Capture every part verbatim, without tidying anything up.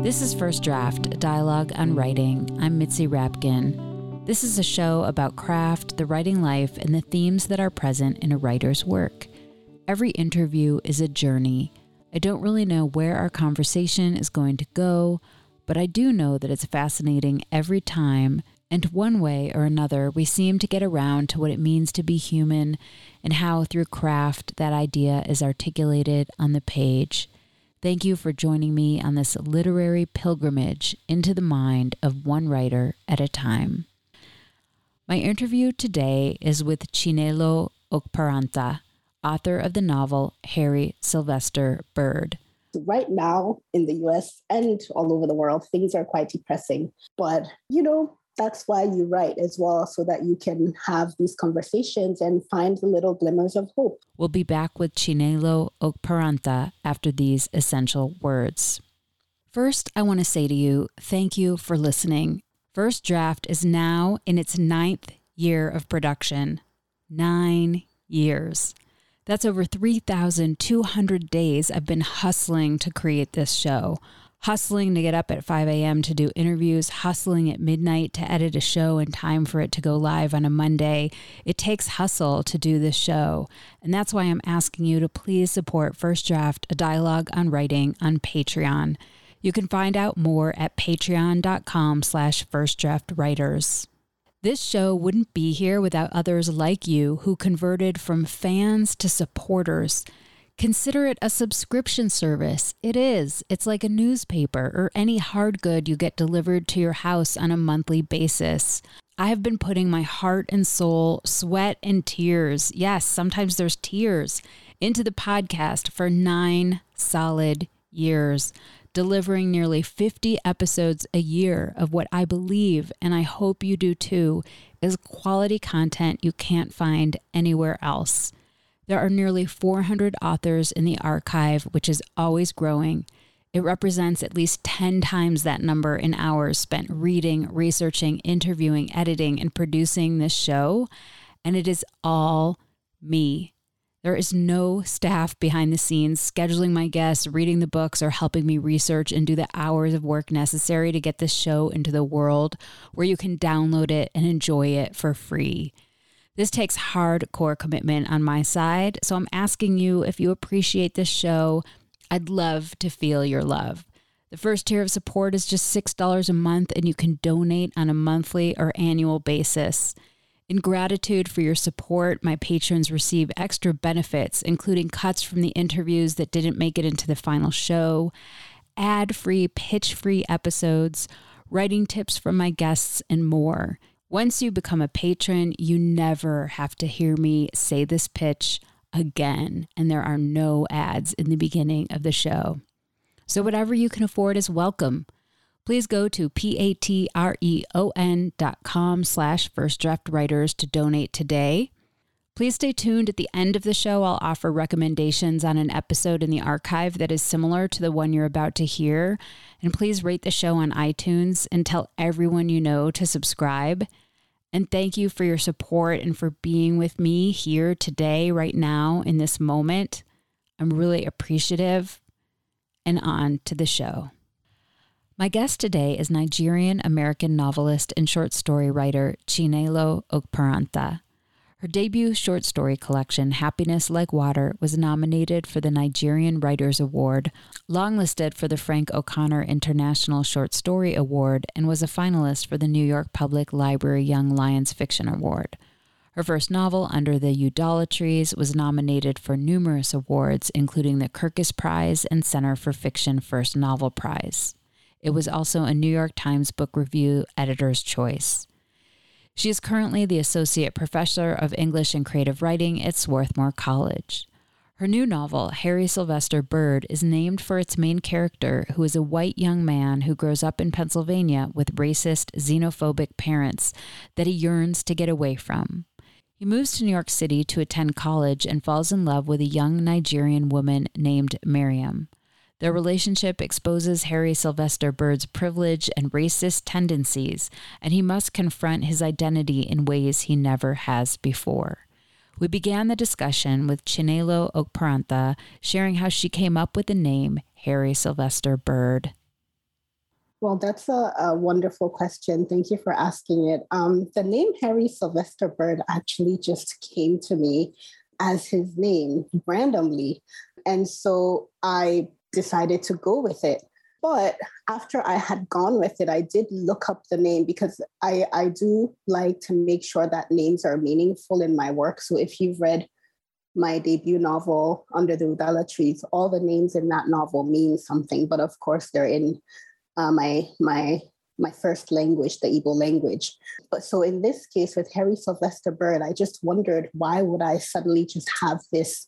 This is First Draft, a dialogue on writing. I'm Mitzi Rapkin. This is a show about craft, the writing life, and the themes that are present in a writer's work. Every interview is a journey. I don't really know where our conversation is going to go, but I do know that it's fascinating every time, and one way or another, we seem to get around to what it means to be human and how through craft that idea is articulated on the page. Thank you for joining me on this literary pilgrimage into the mind of one writer at a time. My interview today is with Chinelo Okparanta, author of the novel Harry Sylvester Bird. Right now in the U S and all over the world, things are quite depressing. But, you know, that's why you write as well, so that you can have these conversations and find the little glimmers of hope. We'll be back with Chinelo Okparanta after these essential words. First, I want to say to you, thank you for listening. First Draft is now in its ninth year of production. Nine years. That's over three thousand two hundred days I've been hustling to create this show. Hustling to get up at five a.m. to do interviews, hustling at midnight to edit a show in time for it to go live on a Monday. It takes hustle to do this show. And that's why I'm asking you to please support First Draft, a dialogue on writing on Patreon. You can find out more at patreon.com slash firstdraftwriters. This show wouldn't be here without others like you who converted from fans to supporters. Consider it a subscription service. It is. It's like a newspaper or any hard good you get delivered to your house on a monthly basis. I have been putting my heart and soul, sweat and tears, yes, sometimes there's tears, into the podcast for nine solid years, delivering nearly fifty episodes a year of what I believe, and I hope you do too, is quality content you can't find anywhere else. There are nearly four hundred authors in the archive, which is always growing. It represents at least ten times that number in hours spent reading, researching, interviewing, editing, and producing this show. And it is all me. There is no staff behind the scenes scheduling my guests, reading the books, or helping me research and do the hours of work necessary to get this show into the world where you can download it and enjoy it for free. This takes hardcore commitment on my side, so I'm asking you, if you appreciate this show, I'd love to feel your love. The first tier of support is just six dollars a month, and you can donate on a monthly or annual basis. In gratitude for your support, my patrons receive extra benefits, including cuts from the interviews that didn't make it into the final show, ad-free, pitch-free episodes, writing tips from my guests, and more. Once you become a patron, you never have to hear me say this pitch again, and there are no ads in the beginning of the show. So whatever you can afford is welcome. Please go to patreon dot com slash firstdraftwriters to donate today. Please stay tuned. At the end of the show, I'll offer recommendations on an episode in the archive that is similar to the one you're about to hear. And please rate the show on iTunes and tell everyone you know to subscribe. And thank you for your support and for being with me here today, right now, in this moment. I'm really appreciative. And on to the show. My guest today is Nigerian-American novelist and short story writer Chinelo Okparanta. Her debut short story collection, Happiness Like Water, was nominated for the Nigerian Writers Award, longlisted for the Frank O'Connor International Short Story Award, and was a finalist for the New York Public Library Young Lions Fiction Award. Her first novel, Under the Eudolitries, was nominated for numerous awards, including the Kirkus Prize and Center for Fiction First Novel Prize. It was also a New York Times Book Review Editor's Choice. She is currently the Associate Professor of English and Creative Writing at Swarthmore College. Her new novel, Harry Sylvester Bird, is named for its main character, who is a white young man who grows up in Pennsylvania with racist, xenophobic parents that he yearns to get away from. He moves to New York City to attend college and falls in love with a young Nigerian woman named Miriam. Their relationship exposes Harry Sylvester Bird's privilege and racist tendencies, and he must confront his identity in ways he never has before. We began the discussion with Chinelo Okparanta sharing how she came up with the name Harry Sylvester Bird. Well, that's a, a wonderful question. Thank you for asking it. Um, the name Harry Sylvester Bird actually just came to me as his name randomly. And so I decided to go with it. But after I had gone with it, I did look up the name because I, I do like to make sure that names are meaningful in my work. So if you've read my debut novel, Under the Udala Trees, all the names in that novel mean something. But of course, they're in uh, my my my first language, the Igbo language. But so in this case with Harry Sylvester Bird, I just wondered, why would I suddenly just have this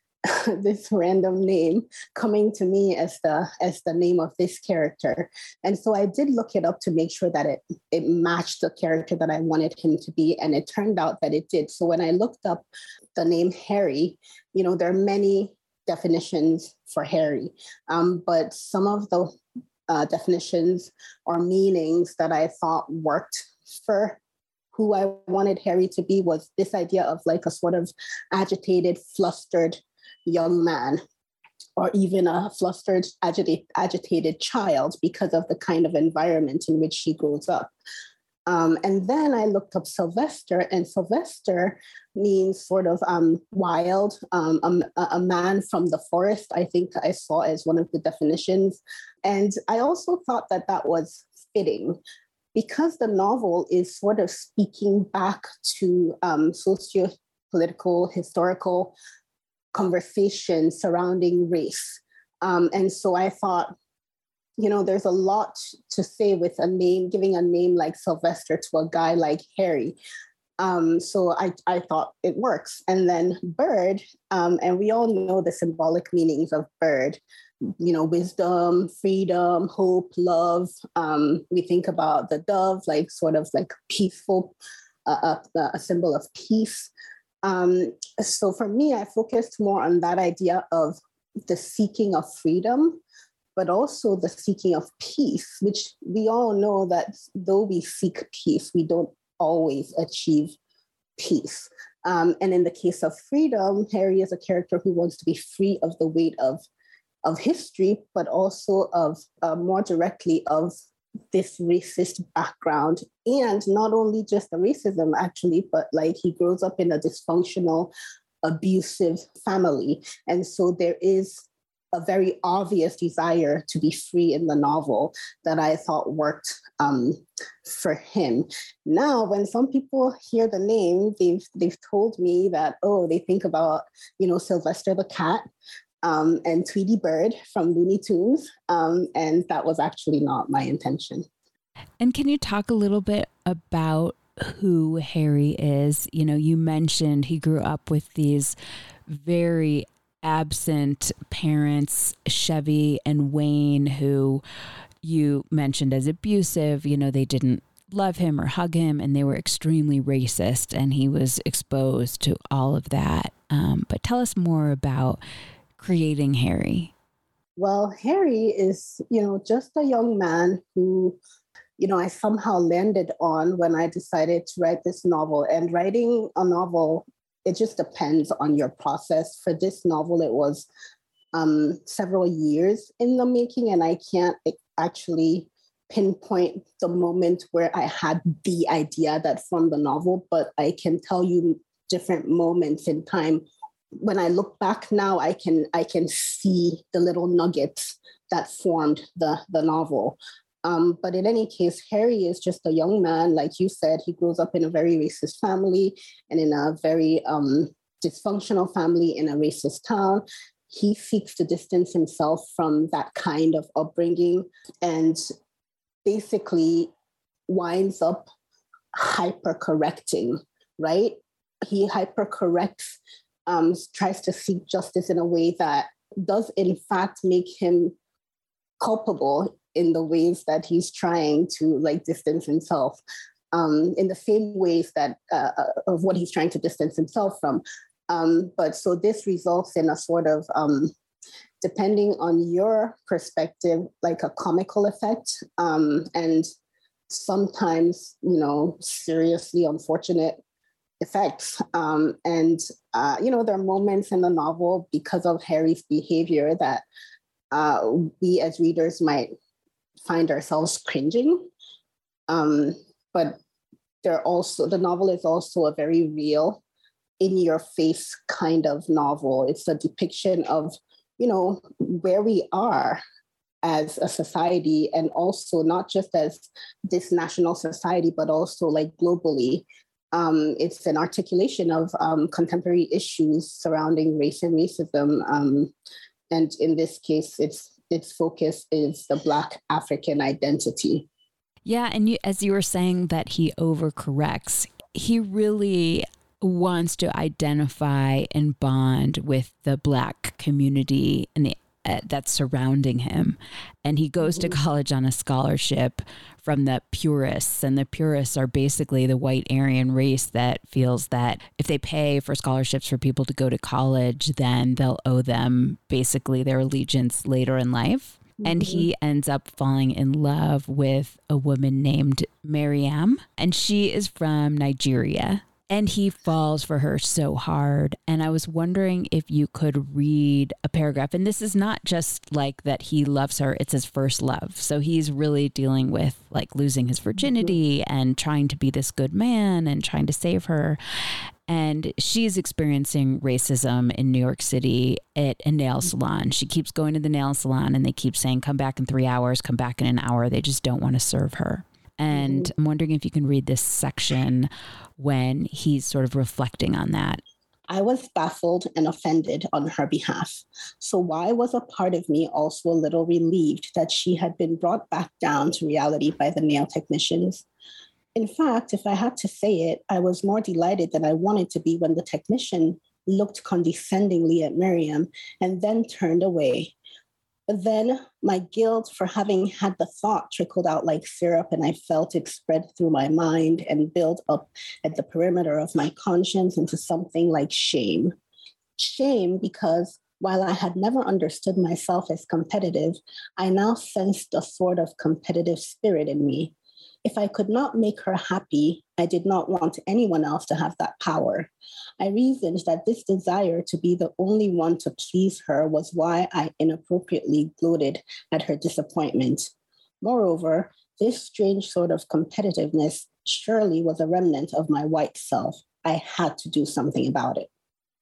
this random name coming to me as the as the name of this character? And so I did look it up to make sure that it it matched the character that I wanted him to be, and it turned out that it did. So when I looked up the name Harry, you know, there are many definitions for Harry, um, but some of the uh, definitions or meanings that I thought worked for who I wanted Harry to be was this idea of like a sort of agitated, flustered young man, or even a flustered, agitated, agitated child because of the kind of environment in which he grows up. Um, and then I looked up Sylvester, and Sylvester means sort of um, wild, um, a, a man from the forest, I think I saw as one of the definitions. And I also thought that that was fitting because the novel is sort of speaking back to um, socio-political, historical conversation surrounding race. Um, and so I thought, you know, there's a lot to say with a name, giving a name like Sylvester to a guy like Harry. Um, so I, I thought it works. And then Bird, um, and we all know the symbolic meanings of Bird, you know, wisdom, freedom, hope, love. Um, we think about the dove, like sort of like peaceful, uh, a, a symbol of peace. Um, so for me, I focused more on that idea of the seeking of freedom, but also the seeking of peace, which we all know that though we seek peace, we don't always achieve peace. Um, and in the case of freedom, Harry is a character who wants to be free of the weight of, of history, but also of uh, more directly of this racist background. And not only just the racism, actually, but like he grows up in a dysfunctional, abusive family. And so there is a very obvious desire to be free in the novel that I thought worked um, for him. Now, when some people hear the name, they've they've told me that, oh, they think about, you know, Sylvester the cat um, and Tweety Bird from Looney Tunes. Um, and that was actually not my intention. And can you talk a little bit about who Harry is? You know, you mentioned he grew up with these very absent parents, Chevy and Wayne, who you mentioned as abusive. You know, they didn't love him or hug him, and they were extremely racist, and he was exposed to all of that. Um, but tell us more about creating Harry. Well, Harry is, you know, just a young man who, you know, I somehow landed on when I decided to write this novel. And writing a novel, it just depends on your process. For this novel, it was um, several years in the making, and I can't actually pinpoint the moment where I had the idea that formed the novel, but I can tell you different moments in time. When I look back now, I can I can see the little nuggets that formed the, the novel. Um, but in any case, Harry is just a young man. Like you said, he grows up in a very racist family and in a very um, dysfunctional family in a racist town. He seeks to distance himself from that kind of upbringing and basically winds up hyper-correcting, right? He hyper-corrects, um, tries to seek justice in a way that does in fact make him culpable in the ways that he's trying to like distance himself, um, in the same ways that uh, of what he's trying to distance himself from. Um, but so this results in a sort of, um, depending on your perspective, like a comical effect, um, and sometimes, you know, seriously unfortunate effects. Um, and, uh, you know, there are moments in the novel because of Harry's behavior that uh, we as readers might find ourselves cringing. Um, but they're also, the novel is also a very real, in your face kind of novel. It's a depiction of, you know, where we are as a society, and also not just as this national society, but also like globally. Um, it's an articulation of um, contemporary issues surrounding race and racism. Um, and in this case, its its focus is the Black African identity. Yeah, and you, as you were saying that he overcorrects, he really wants to identify and bond with the Black community and the uh, that's surrounding him. And he goes mm-hmm. to college on a scholarship from the purists. And the purists are basically the white Aryan race that feels that if they pay for scholarships for people to go to college, then they'll owe them basically their allegiance later in life. Mm-hmm. And he ends up falling in love with a woman named Mariam, and she is from Nigeria. And he falls for her so hard. And I was wondering if you could read a paragraph. And this is not just like that he loves her, it's his first love. So he's really dealing with like losing his virginity mm-hmm. and trying to be this good man and trying to save her. And she's experiencing racism in New York City at a nail salon. She keeps going to the nail salon and they keep saying, come back in three hours, come back in an hour. They just don't want to serve her. And mm-hmm. I'm wondering if you can read this section when he's sort of reflecting on that. I was baffled and offended on her behalf. So why was a part of me also a little relieved that she had been brought back down to reality by the nail technicians? In fact, if I had to say it, I was more delighted than I wanted to be when the technician looked condescendingly at Miriam and then turned away. But then my guilt for having had the thought trickled out like syrup, and I felt it spread through my mind and build up at the perimeter of my conscience into something like shame. Shame because while I had never understood myself as competitive, I now sensed a sort of competitive spirit in me. If I could not make her happy, I did not want anyone else to have that power. I reasoned that this desire to be the only one to please her was why I inappropriately gloated at her disappointment. Moreover, this strange sort of competitiveness surely was a remnant of my white self. I had to do something about it.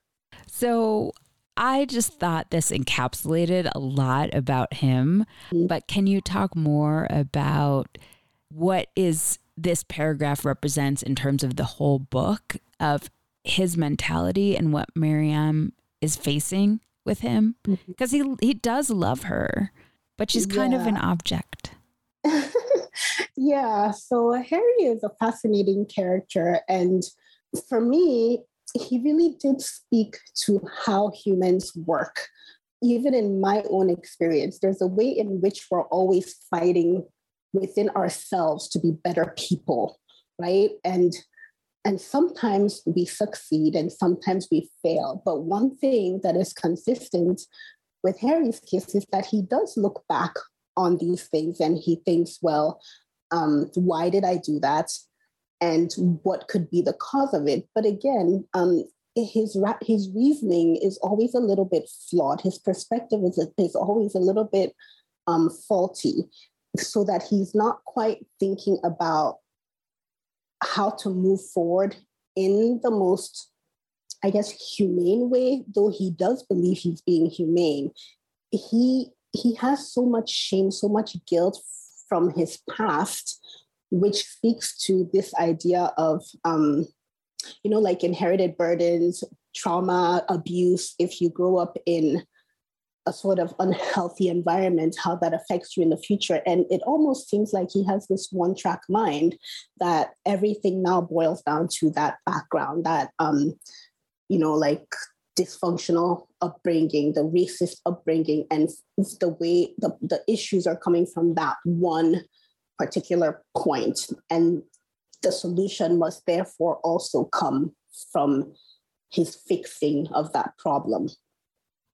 So I just thought this encapsulated a lot about him, mm-hmm. but can you talk more about what is this paragraph represents in terms of the whole book of his mentality and what Miriam is facing with him? Because he he does love her, but she's kind yeah. of an object. Yeah, so Harry is a fascinating character. And for me, he really did speak to how humans work. Even in my own experience, there's a way in which we're always fighting within ourselves to be better people, right? And and sometimes we succeed and sometimes we fail. But one thing that is consistent with Harry's case is that he does look back on these things and he thinks, well, um, why did I do that? And what could be the cause of it? But again, um, his his reasoning is always a little bit flawed. His perspective is, is always a little bit um, faulty, so that he's not quite thinking about how to move forward in the most, I guess, humane way, though he does believe he's being humane. He, he has so much shame, so much guilt from his past, which speaks to this idea of, um, you know, like inherited burdens, trauma, abuse. If you grow up in a sort of unhealthy environment, how that affects you in the future. And it almost seems like he has this one-track mind that everything now boils down to that background, that, um, you know, like dysfunctional upbringing, the racist upbringing, and the way the, the issues are coming from that one particular point. And the solution must therefore also come from his fixing of that problem.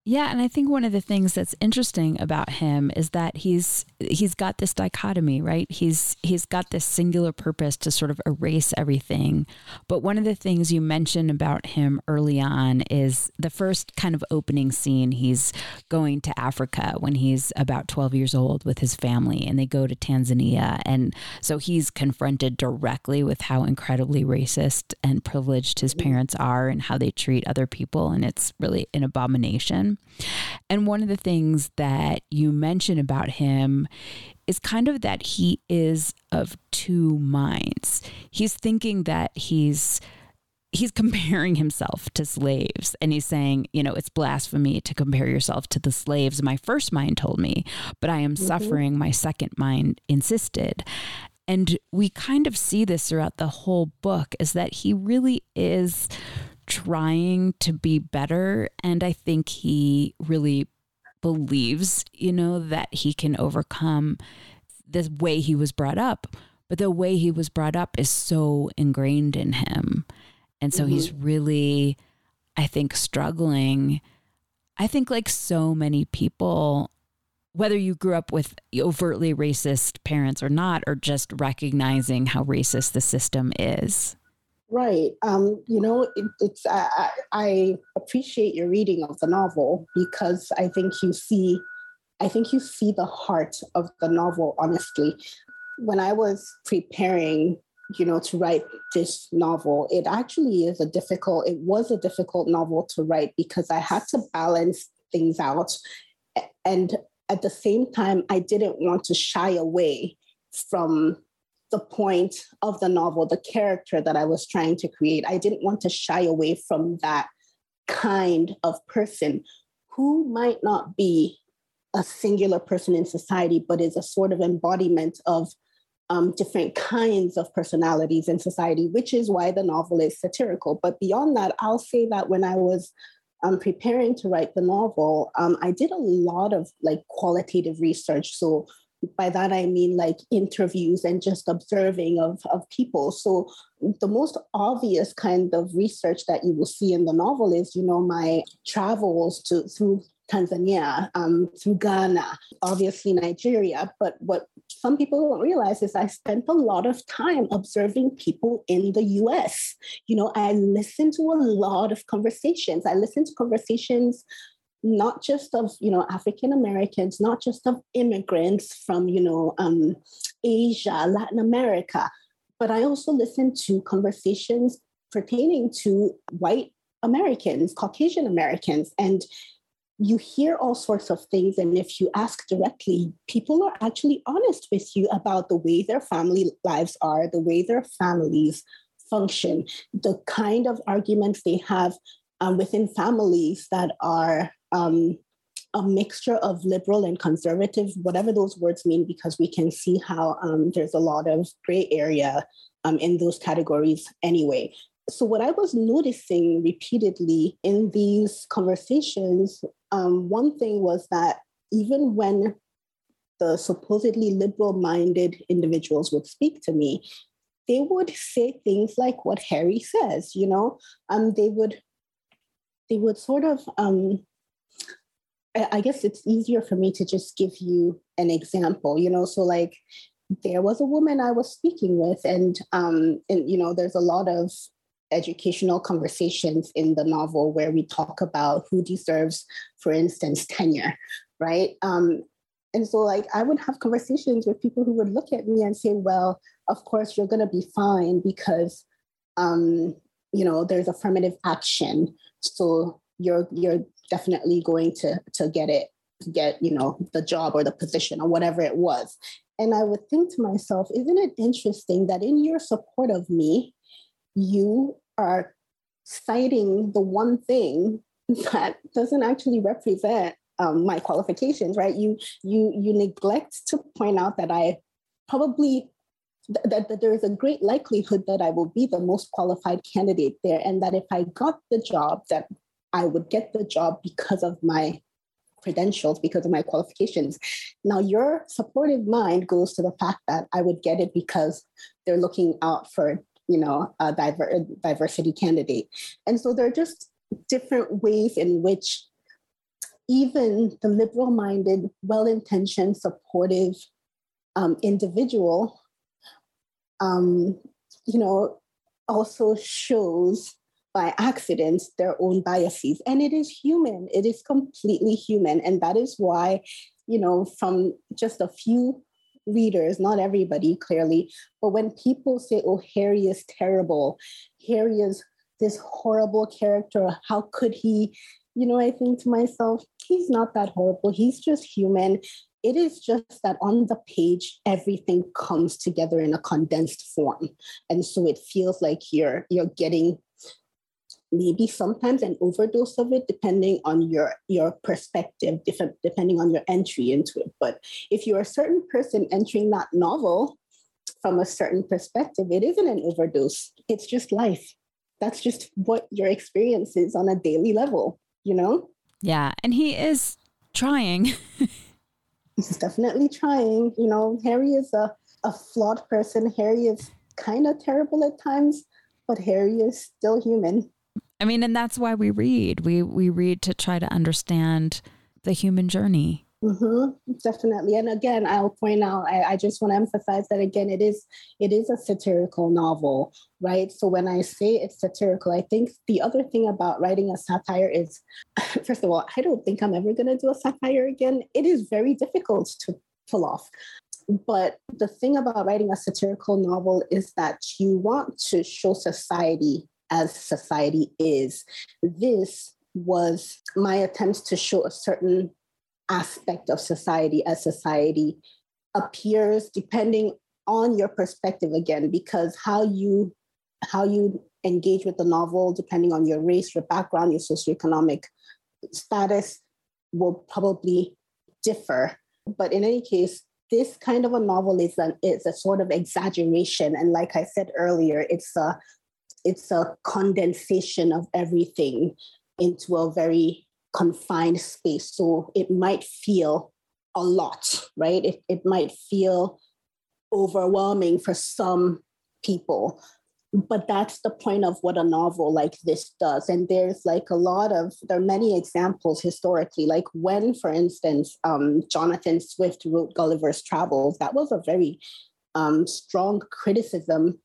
Yeah, and I think one of the things that's interesting about him is that he's he's got this dichotomy, right? He's he's got this singular purpose to sort of erase everything. But one of the things you mentioned about him early on is the first kind of opening scene. He's going to Africa when he's about twelve years old with his family, and they go to Tanzania. And so he's confronted directly with how incredibly racist and privileged his parents are and how they treat other people. And it's really an abomination. And one of the things that you mention about him is kind of that he is of two minds. He's thinking that he's he's comparing himself to slaves, and he's saying, you know, it's blasphemy to compare yourself to the slaves my first mind told me, but I am mm-hmm. suffering, my second mind insisted. And we kind of see this throughout the whole book, is that he really is trying to be better. And I think he really believes, you know, that he can overcome the way he was brought up. But the way he was brought up is so ingrained in him. And so mm-hmm. he's really, I think, struggling. I think like so many people, whether you grew up with overtly racist parents or not, or just recognizing how racist the system is. Right. Um, you know, it, it's I, I appreciate your reading of the novel, because I think you see, I think you see the heart of the novel, honestly. When I was preparing, you know, to write this novel, it actually is a difficult, it was a difficult novel to write, because I had to balance things out. And at the same time, I didn't want to shy away from the point of the novel, the character that I was trying to create. I didn't want to shy away from that kind of person who might not be a singular person in society, but is a sort of embodiment of um, different kinds of personalities in society, which is why the novel is satirical. But beyond that, I'll say that when I was um, preparing to write the novel, um, I did a lot of like qualitative research. So by that, I mean like interviews and just observing of, of people. So the most obvious kind of research that you will see in the novel is, you know, my travels to through Tanzania, um, through Ghana, obviously Nigeria. But what some people don't realize is I spent a lot of time observing people in the U S. You know, I listened to a lot of conversations. I listened to conversations not just of, you know, African Americans, not just of immigrants from, you know, um, Asia, Latin America, but I also listened to conversations pertaining to white Americans, Caucasian Americans, and you hear all sorts of things. And if you ask directly, people are actually honest with you about the way their family lives are, the way their families function, the kind of arguments they have um, within families that are um, a mixture of liberal and conservative, whatever those words mean, because we can see how um, there's a lot of gray area um, in those categories anyway. So what I was noticing repeatedly in these conversations, um, one thing was that even when the supposedly liberal-minded individuals would speak to me, they would say things like what Harry says, you know, um, they would, they would sort of, um, I, I guess it's easier for me to just give you an example, you know, so like there was a woman I was speaking with, and, um, and you know, there's a lot of educational conversations in the novel where we talk about who deserves, for instance, tenure, right? Um, and so like I would have conversations with people who would look at me and say, well, of course, you're going to be fine because, um, you know, there's affirmative action. So you're you're definitely going to, to get it, to get, you know, the job or the position or whatever it was. And I would think to myself, isn't it interesting that in your support of me, you are citing the one thing that doesn't actually represent um, my qualifications, right? You you you neglect to point out that I probably th- that, that there is a great likelihood that I will be the most qualified candidate there, and that if I got the job, that I would get the job because of my credentials, because of my qualifications. Now, your supportive mind goes to the fact that I would get it because they're looking out for, you know, a diver- diversity candidate. And so there are just different ways in which even the liberal-minded, well-intentioned, supportive um, individual, um, you know, also shows by accident their own biases. And it is human. It is completely human. And that is why, you know, from just a few readers, not everybody clearly, but when people say, oh, Harry is terrible, Harry is this horrible character, how could he, you know, I think to myself, he's not that horrible. He's just human. It is just that on the page, everything comes together in a condensed form. And so it feels like you're you're getting maybe sometimes an overdose of it, depending on your, your perspective, different, depending on your entry into it. But if you're a certain person entering that novel from a certain perspective, it isn't an overdose. It's just life. That's just what your experience is on a daily level, you know? Yeah. And he is trying. He's definitely trying. You know, Harry is a, a flawed person. Harry is kind of terrible at times, but Harry is still human. I mean, and that's why we read. We we read to try to understand the human journey. Mm-hmm, definitely. And again, I'll point out, I, I just want to emphasize that again, it is it is a satirical novel, right? So when I say it's satirical, I think the other thing about writing a satire is, first of all, I don't think I'm ever going to do a satire again. It is very difficult to pull off. But the thing about writing a satirical novel is that you want to show society as society is. This was my attempt to show a certain aspect of society as society appears, depending on your perspective again, because how you how you engage with the novel, depending on your race, your background, your socioeconomic status, will probably differ. But in any case, this kind of a novel is an is a sort of exaggeration, and like I said earlier, it's a it's a condensation of everything into a very confined space. So it might feel a lot, right? It, it might feel overwhelming for some people, but that's the point of what a novel like this does. And there's like a lot of, there are many examples historically, like when, for instance, um, Jonathan Swift wrote Gulliver's Travels, that was a very um, strong criticism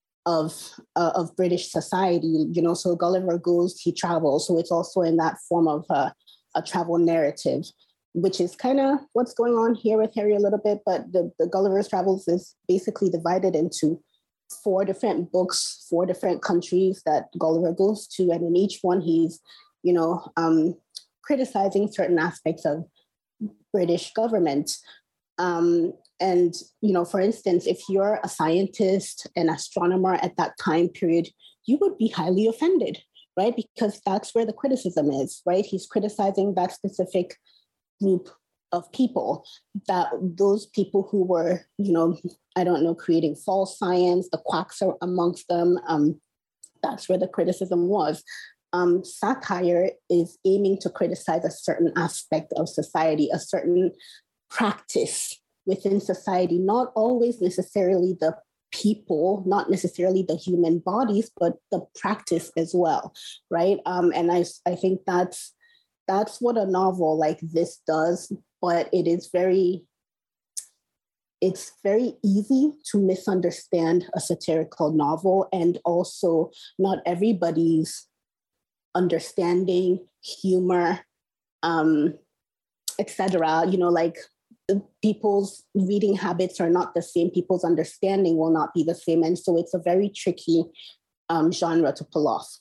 of uh, of British society, you know, so Gulliver goes, he travels. So it's also in that form of uh, a travel narrative, which is kind of what's going on here with Harry a little bit. But the, the Gulliver's Travels is basically divided into four different books, four different countries that Gulliver goes to. And in each one, he's, you know, um, criticizing certain aspects of British government. Um, and, you know, for instance, if you're a scientist, an astronomer at that time period, you would be highly offended, right? Because that's where the criticism is, right? He's criticizing that specific group of people, that those people who were, you know, I don't know, creating false science, the quacks are amongst them. Um, that's where the criticism was. Um, satire is aiming to criticize a certain aspect of society, a certain practice within society, not always necessarily the people, not necessarily the human bodies, but the practice as well, right? Um, and I, I think that's that's what a novel like this does, but it is very, it's very easy to misunderstand a satirical novel, and also not everybody's understanding, humor, um, et cetera. You know, like people's reading habits are not the same. People's understanding will not be the same. And so it's a very tricky um, genre to pull off.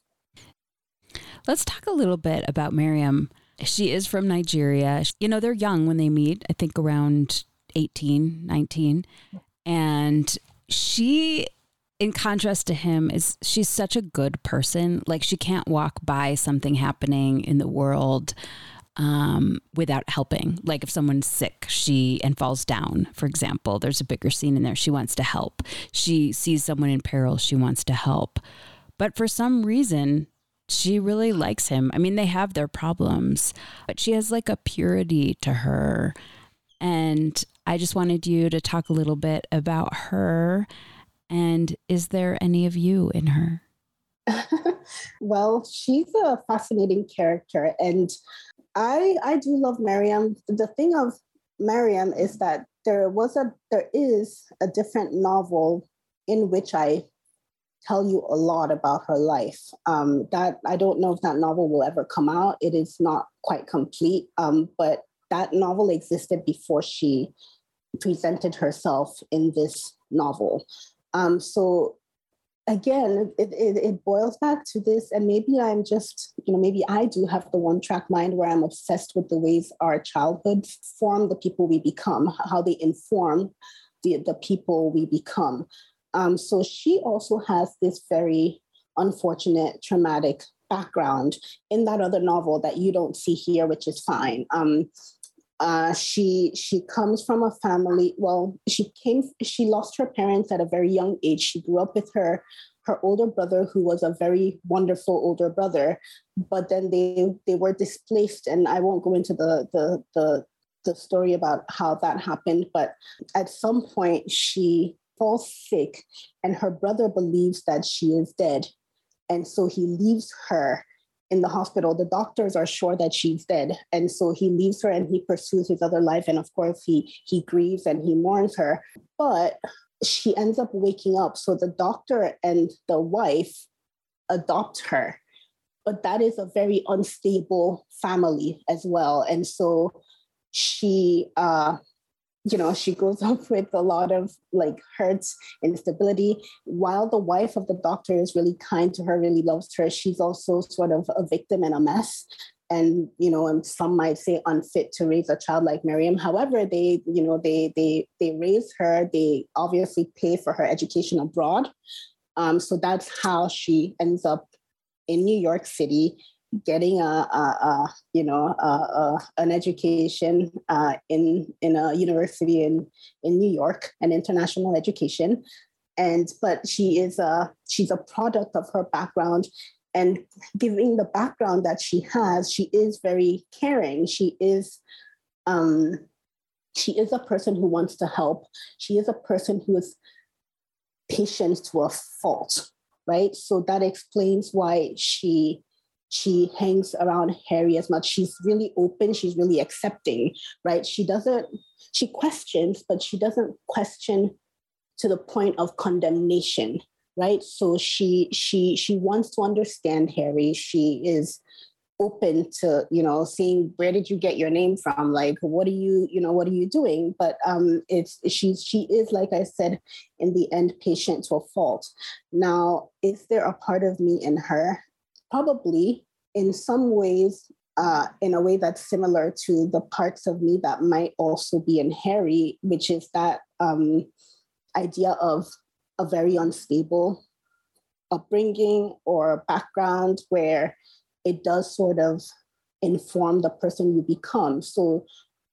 Let's talk a little bit about Mariam. She is from Nigeria. You know, they're young when they meet, I think around eighteen, nineteen. And she, in contrast to him, is she's such a good person. Like, she can't walk by something happening in the world um, without helping. Like if someone's sick, she and falls down, for example, there's a bigger scene in there. She wants to help. She sees someone in peril. She wants to help. But for some reason, she really likes him. I mean, they have their problems, but she has like a purity to her. And I just wanted you to talk a little bit about her. And is there any of you in her? Well, she's a fascinating character. And I I do love Miriam. The thing of Miriam is that there was a there is a different novel in which I tell you a lot about her life. Um, that I don't know if that novel will ever come out. It is not quite complete, um, but that novel existed before she presented herself in this novel. Um, so again, it, it, it boils back to this, and maybe I'm just, you know, maybe I do have the one track mind where I'm obsessed with the ways our childhood form the people we become, how they inform the, the people we become. Um, so she also has this very unfortunate, traumatic background in that other novel that you don't see here, which is fine. Um, Uh, she she comes from a family. Well, she came. She lost her parents at a very young age. She grew up with her her older brother, who was a very wonderful older brother. But then they they were displaced, and I won't go into the the the the story about how that happened. But at some point, she falls sick, and her brother believes that she is dead, and so he leaves her in the hospital. The doctors are sure that she's dead. And so he leaves her and he pursues his other life. And of course, he, he grieves and he mourns her. But she ends up waking up. So the doctor and the wife adopt her. But that is a very unstable family as well. And so she, uh, you know, she grows up with a lot of like hurts, instability. While the wife of the doctor is really kind to her, really loves her, she's also sort of a victim and a mess. And, you know, and some might say unfit to raise a child like Miriam. However, they, you know, they they they raise her. They obviously pay for her education abroad. Um, so that's how she ends up in New York City, getting a, a, a you know a, a, an education uh, in in a university in in New York, an international education, and but she is a she's a product of her background, and given the background that she has, she is very caring. She is um, she is a person who wants to help. She is a person who is patient to a fault, right? So that explains why she. She hangs around Harry as much. She's really open. She's really accepting, right? She doesn't, she questions, but she doesn't question to the point of condemnation, right? So she she she wants to understand Harry. She is open to, you know, saying, where did you get your name from? Like, what are you, you know, what are you doing? But um, it's she's she is, like I said, in the end, patient to a fault. Now, is there a part of me in her? Probably in some ways, uh, in a way that's similar to the parts of me that might also be in Harry, which is that um, idea of a very unstable upbringing or background where it does sort of inform the person you become. So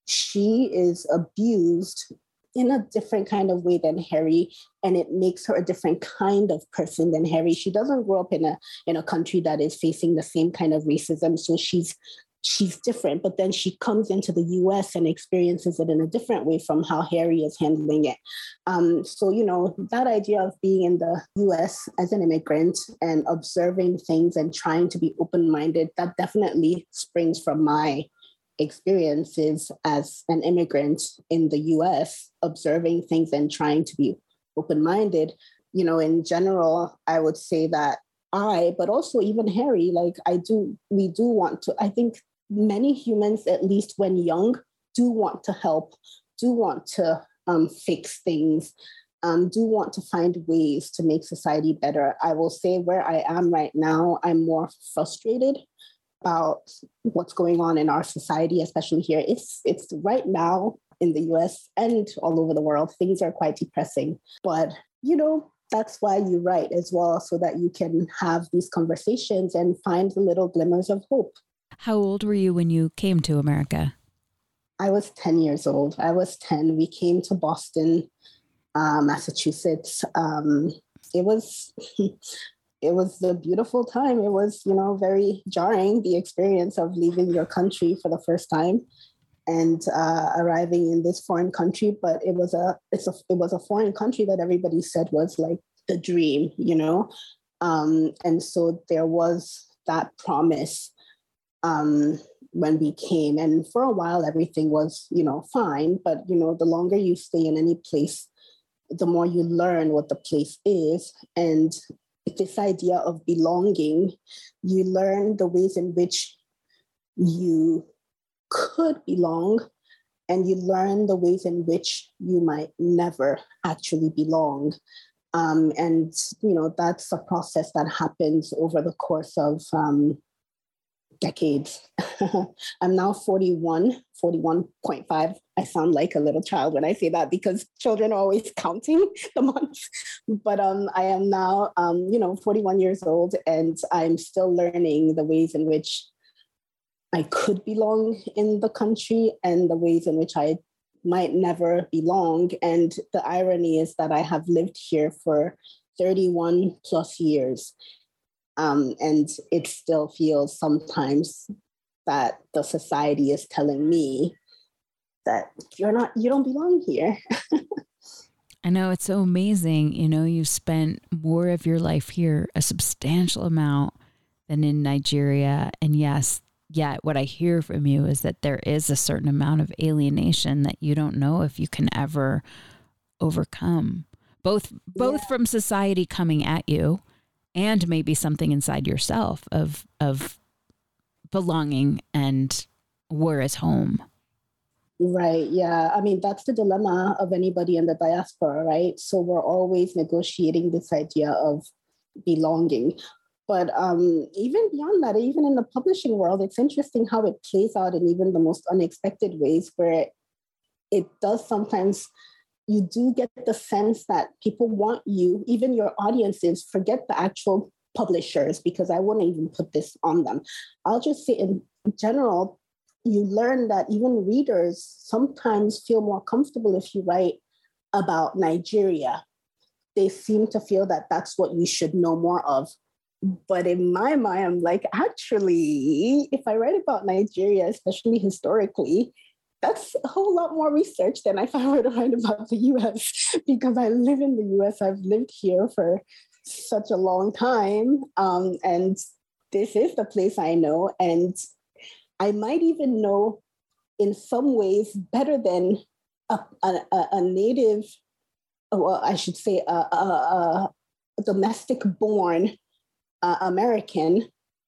she is abused in a different kind of way than Harry, and it makes her a different kind of person than Harry. She doesn't grow up in a in a country that is facing the same kind of racism, so she's she's different. But then she comes into the U S and experiences it in a different way from how Harry is handling it. Um, so you know, that idea of being in the U S as an immigrant and observing things and trying to be open-minded, that definitely springs from my experiences as an immigrant in the U S, observing things and trying to be open-minded. You know, in general, I would say that I, but also even Harry, like I do, we do want to, I think many humans, at least when young, do want to help, do want to um, fix things, um, do want to find ways to make society better. I will say where I am right now, I'm more frustrated about what's going on in our society, especially here. It's it's right now in the U S and all over the world, things are quite depressing. But, you know, that's why you write as well, so that you can have these conversations and find the little glimmers of hope. How old were you when you came to America? I was ten years old. I was ten. We came to Boston, uh, Massachusetts. Um, it was... It was a beautiful time. It was, you know, very jarring, the experience of leaving your country for the first time and uh, arriving in this foreign country. But it was a, it's a, it was a foreign country that everybody said was like the dream, you know? Um, and so there was that promise. Um, when we came. And for a while, everything was, you know, fine. But, you know, the longer you stay in any place, the more you learn what the place is. And this idea of belonging, you learn the ways in which you could belong, and you learn the ways in which you might never actually belong. Um, and, you know, that's a process that happens over the course of um, decades. I'm now forty-one, forty-one point five. I sound like a little child when I say that because children are always counting the months. But um, I am now, um, you know, forty-one years old, and I'm still learning the ways in which I could belong in the country and the ways in which I might never belong. And the irony is that I have lived here for thirty-one plus years. Um, and it still feels sometimes that the society is telling me that you're not, you don't belong here. I know, it's so amazing. You know, you've spent more of your life here, a substantial amount, than in Nigeria. And yes, yet what I hear from you is that there is a certain amount of alienation that you don't know if you can ever overcome, both both yeah. from society coming at you and maybe something inside yourself of of belonging and where is home. Right. Yeah. I mean, that's the dilemma of anybody in the diaspora, right? So we're always negotiating this idea of belonging. But um, even beyond that, even in the publishing world, it's interesting how it plays out in even the most unexpected ways, where it does sometimes, you do get the sense that people want you, even your audiences, forget the actual publishers, because I wouldn't even put this on them. I'll just say in general, you learn that even readers sometimes feel more comfortable if you write about Nigeria. They seem to feel that that's what you should know more of. But in my mind, I'm like, actually, if I write about Nigeria, especially historically, that's a whole lot more research than if I were to write about the U S, because I live in the U S. I've lived here for such a long time. Um, and this is the place I know. And I might even know in some ways better than a, a, a native, well, I should say a, a, a domestic-born uh, American,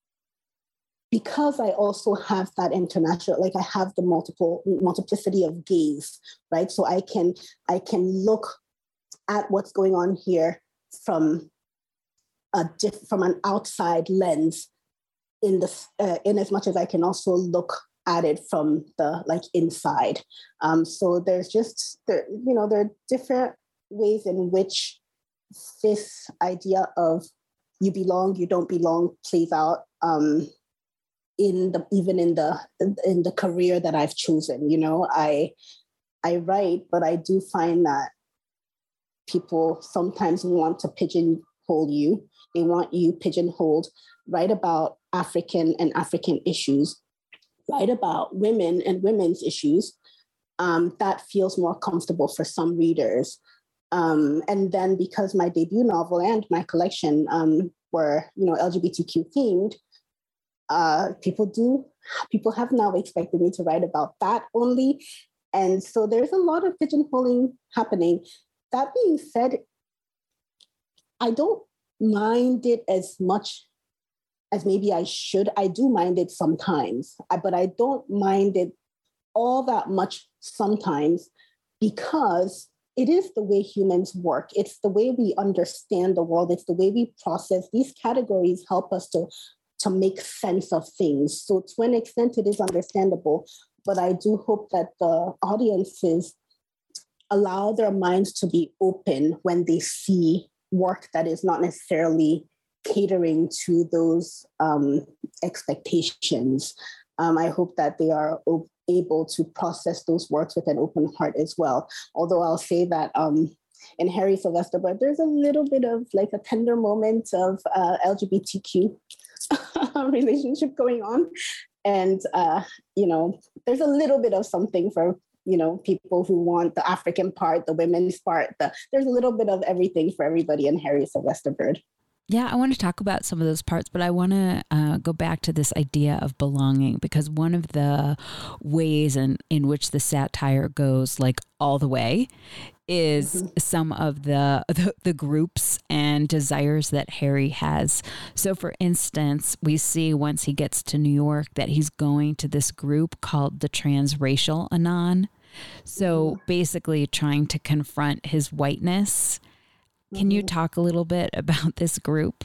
because I also have that international, like I have the multiple multiplicity of gaze, right? So I can I can look at what's going on here from a diff, from an outside lens, in the uh, in as much as I can also look at it from the like inside. Um, so there's just there, you know, there are different ways in which this idea of you belong, you don't belong plays out. Um, in the even in the in the career that I've chosen. You know, I I write, but I do find that people sometimes want to pigeonhole you. They want you pigeonholed, write about African and African issues, write about women and women's issues. Um, that feels more comfortable for some readers. Um, and then because my debut novel and my collection um, were, you know, L G B T Q themed, Uh, people do, people have now expected me to write about that only. And so there's a lot of pigeonholing happening. That being said, I don't mind it as much as maybe I should. I do mind it sometimes, but I don't mind it all that much sometimes, because it is the way humans work. It's the way we understand the world. It's the way we process. These categories help us to to make sense of things. So to an extent, it is understandable, but I do hope that the audiences allow their minds to be open when they see work that is not necessarily catering to those um, expectations. Um, I hope that they are op- able to process those works with an open heart as well. Although I'll say that um, in Harry Sylvester Bird, there's a little bit of like a tender moment of uh, L G B T Q relationship going on. And, uh, you know, there's a little bit of something for, you know, people who want the African part, the women's part. The, there's a little bit of everything for everybody in Harry Sylvester Bird. Yeah, I want to talk about some of those parts, but I want to uh, go back to this idea of belonging, because one of the ways in, in which the satire goes like all the way is Mm-hmm. some of the, the the groups and desires that Harry has. So for instance, we see once he gets to New York that he's going to this group called the Transracial Anon. So basically trying to confront his whiteness. Can you Mm-hmm. talk a little bit about this group?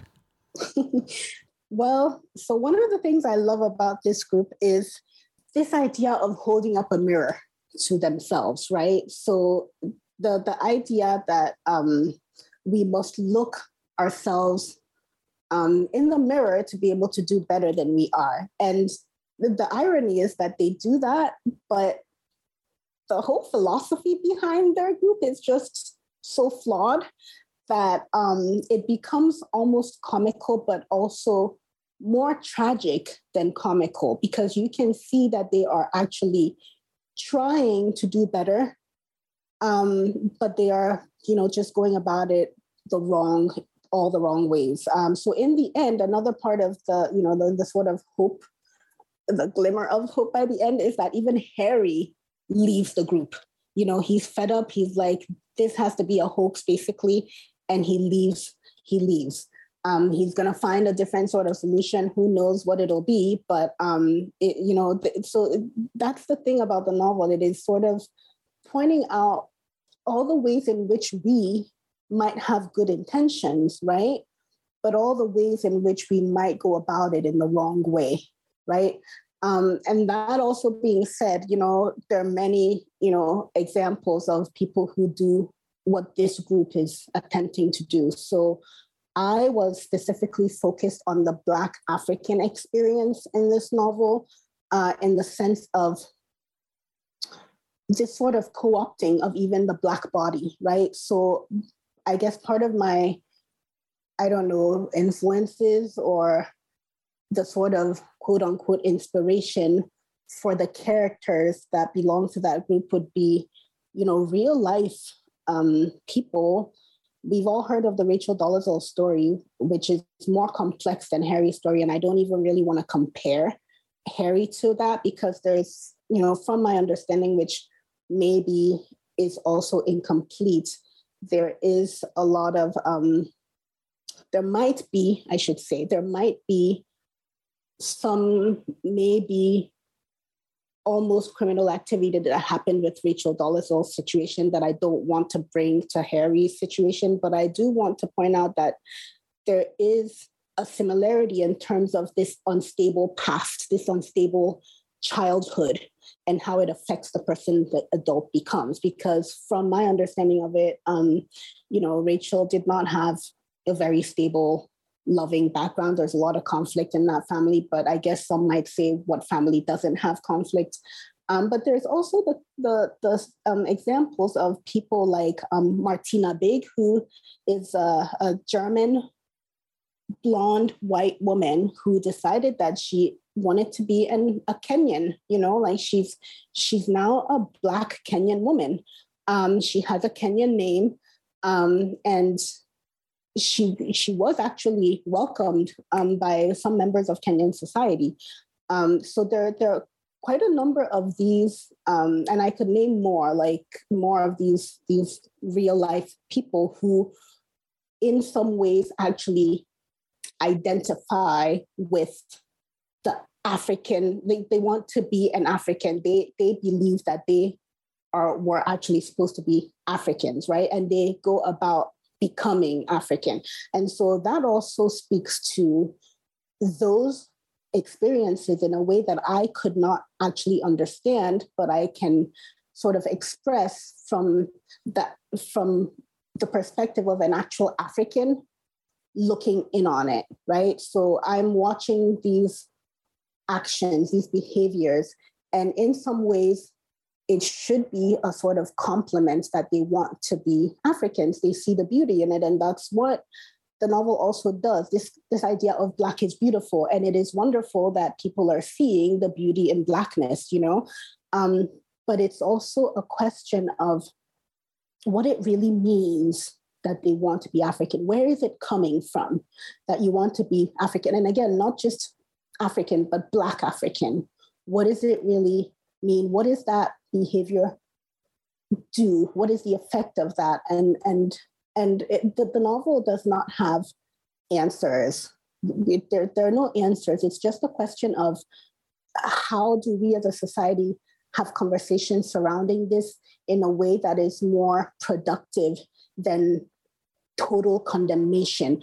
Well, so one of the things I love about this group is this idea of holding up a mirror to themselves, right? So the the idea that um, we must look ourselves um, in the mirror to be able to do better than we are. And the, the irony is that they do that, but the whole philosophy behind their group is just so flawed that um, it becomes almost comical, but also more tragic than comical, because you can see that they are actually trying to do better, um, but they are, you know, just going about it the wrong, all the wrong ways. Um, so in the end, another part of the, you know, the, the sort of hope, the glimmer of hope by the end is that even Harry leaves the group. You know, he's fed up. He's like, this has to be a hoax, basically. And he leaves, he leaves. Um, he's going to find a different sort of solution. Who knows what it'll be? But, um, it, you know, th- so it, that's the thing about the novel. It is sort of pointing out all the ways in which we might have good intentions, right? But all the ways in which we might go about it in the wrong way, right? Um, and that also being said, you know, there are many, you know, examples of people who do what this group is attempting to do. So I was specifically focused on the Black African experience in this novel, uh, in the sense of this sort of co-opting of even the Black body, right? So I guess part of my, I don't know, influences or the sort of quote unquote inspiration for the characters that belong to that group would be, you know, real life um, people. We've all heard of the Rachel Dolezal story, which is more complex than Harry's story. And I don't even really want to compare Harry to that, because there's, you know, from my understanding, which maybe is also incomplete, there is a lot of, um, there might be, I should say, there might be some maybe almost criminal activity that happened with Rachel Dolezal's situation that I don't want to bring to Harry's situation. But I do want to point out that there is a similarity in terms of this unstable past, this unstable childhood, and how it affects the person that adult becomes. Because from my understanding of it, um, you know, Rachel did not have a very stable, loving background. There's a lot of conflict in that family, but I guess some might say, what family doesn't have conflict? Um, but there's also the the, the um, examples of people like um, Martina Big, who is a, a German blonde white woman who decided that she wanted to be an, a Kenyan. You know, like she's she's now a Black Kenyan woman. Um, she has a Kenyan name, um, and she she was actually welcomed um, by some members of Kenyan society. Um, so there, there are quite a number of these, um, and I could name more, like more of these, these real life people who in some ways actually identify with the African, they, they want to be an African. They, they believe that they are were actually supposed to be Africans, right? And they go about becoming African. And so that also speaks to those experiences in a way that I could not actually understand, but I can sort of express from that, from the perspective of an actual African looking in on it, right? So I'm watching these actions, these behaviors, and in some ways, it should be a sort of compliment that they want to be Africans. They see the beauty in it. And that's what the novel also does. This, this idea of Black is beautiful. And it is wonderful that people are seeing the beauty in Blackness, you know? Um, but it's also a question of what it really means that they want to be African? Where is it coming from that you want to be African? And again, not just African, but Black African. What does it really mean? What does that behavior do? What is the effect of that? And and and it, the, the novel does not have answers. It, there, there are no answers. It's just a question of how do we as a society have conversations surrounding this in a way that is more productive than total condemnation.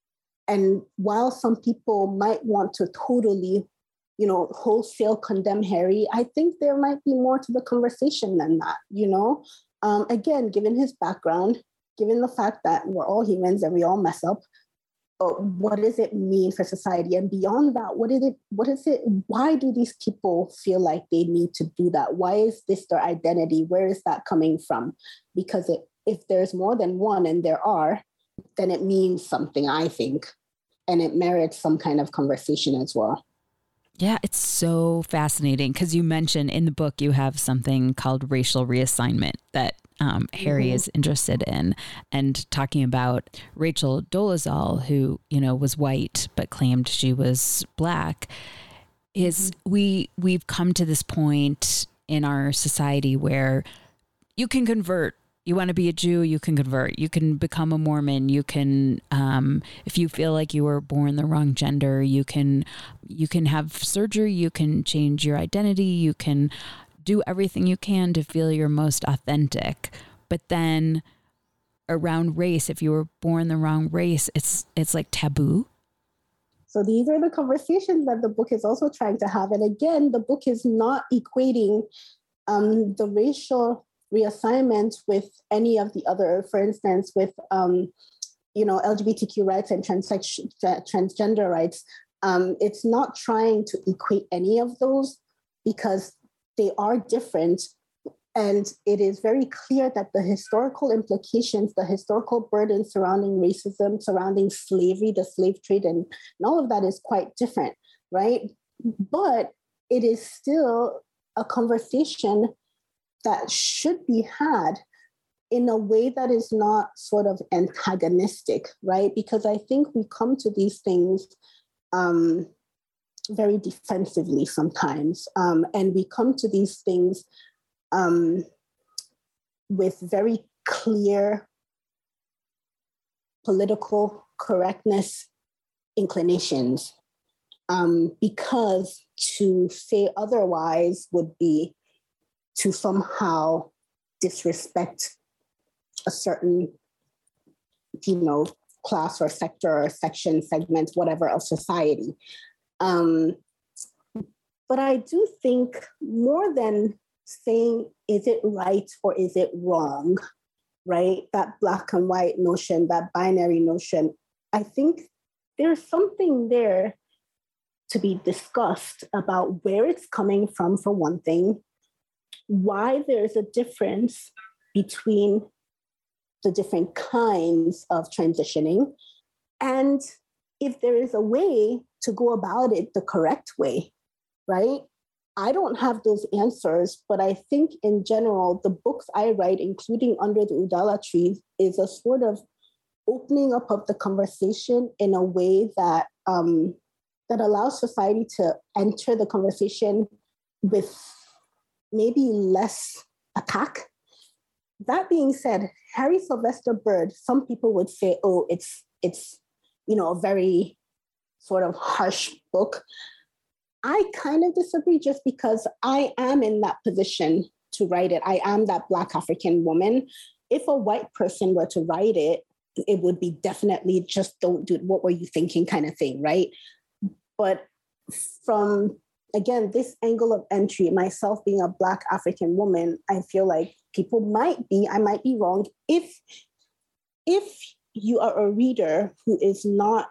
And while some people might want to totally, you know, wholesale condemn Harry, I think there might be more to the conversation than that, you know? Um, again, given his background, given the fact that we're all humans and we all mess up, but what does it mean for society? And beyond that, what is it, what is it, why do these people feel like they need to do that? Why is this their identity? Where is that coming from? Because it, if there's more than one, and there are, then it means something, I think, and it merits some kind of conversation as well. Yeah, it's so fascinating because you mentioned in the book you have something called racial reassignment that um, Harry mm-hmm. is interested in, and talking about Rachel Dolezal, who, you know, was white but claimed she was Black. Is mm-hmm. we we've come to this point in our society where you can convert. You want to be a Jew, you can convert. You can become a Mormon. You can, um, if you feel like you were born the wrong gender, you can, you can have surgery. You can change your identity. You can do everything you can to feel your most authentic. But then, around race, if you were born the wrong race, it's it's like taboo. So these are the conversations that the book is also trying to have. And again, the book is not equating um, the racial reassignment with any of the other, for instance, with, um, you know, L G B T Q rights and trans- transgender rights. Um, it's not trying to equate any of those because they are different. And it is very clear that the historical implications, the historical burden surrounding racism, surrounding slavery, the slave trade, and, and all of that is quite different, right? But it is still a conversation that should be had in a way that is not sort of antagonistic, right? Because I think we come to these things um, very defensively sometimes. Um, and we come to these things um, with very clear political correctness inclinations, um, because to say otherwise would be to somehow disrespect a certain, you know, class or sector or section, segment, whatever of society. Um, but I do think more than saying, is it right or is it wrong, right? That black and white notion, that binary notion, I think there's something there to be discussed about where it's coming from, for one thing, why there's a difference between the different kinds of transitioning, and if there is a way to go about it the correct way, right? I don't have those answers, but I think in general, the books I write, including Under the Udala Tree, is a sort of opening up of the conversation in a way that um, that allows society to enter the conversation with maybe less attack. That being said, Harry Sylvester Bird, some people would say, oh, it's, it's, you know, a very sort of harsh book. I kind of disagree just because I am in that position to write it. I am that Black African woman. If a white person were to write it, it would be definitely just don't do it. What were you thinking kind of thing, right? But from, again, this angle of entry, myself being a Black African woman, I feel like people might be, I might be wrong, if, if you are a reader who is not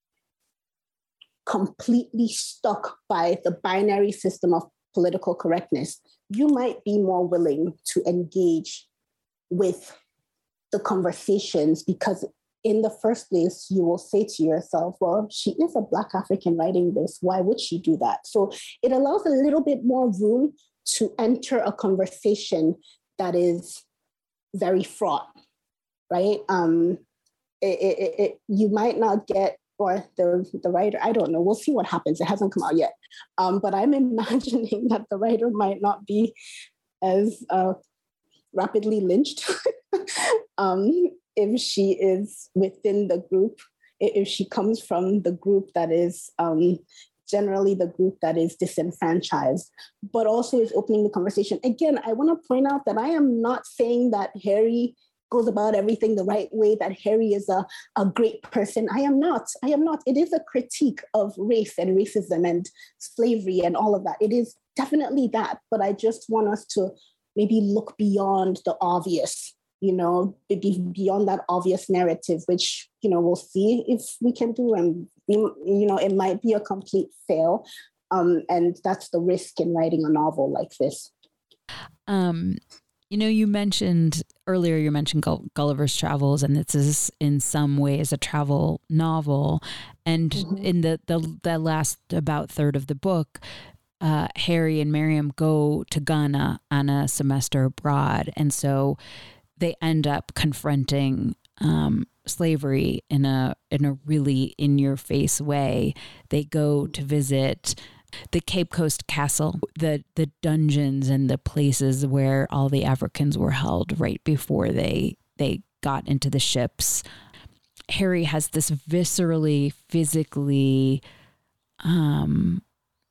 completely stuck by the binary system of political correctness, you might be more willing to engage with the conversations, because in the first place, you will say to yourself, well, she is a Black African writing this. Why would she do that? So it allows a little bit more room to enter a conversation that is very fraught. right? Um, it, it, it, you might not get, or the, the writer, I don't know, we'll see what happens. It hasn't come out yet. Um, but I'm imagining that the writer might not be as uh, rapidly lynched um, if she is within the group, if she comes from the group that is um, generally the group that is disenfranchised, but also is opening the conversation. Again, I want to point out that I am not saying that Harry goes about everything the right way, that Harry is a, a great person. I am not. I am not. It is a critique of race and racism and slavery and all of that. It is definitely that. But I just want us to maybe look beyond the obvious, you know, be beyond that obvious narrative, which, you know, we'll see if we can do. And, you know, it might be a complete fail. Um, and that's the risk in writing a novel like this. Um, you know, you mentioned earlier, you mentioned Gull- Gulliver's Travels, and this is in some ways a travel novel. And mm-hmm. in the, the, the last about third of the book, uh, Harry and Miriam go to Ghana on a semester abroad. And so they end up confronting um, slavery in a in a really in-your-face way. They go to visit the Cape Coast Castle, the the dungeons and the places where all the Africans were held right before they they got into the ships. Harry has this viscerally, physically, um,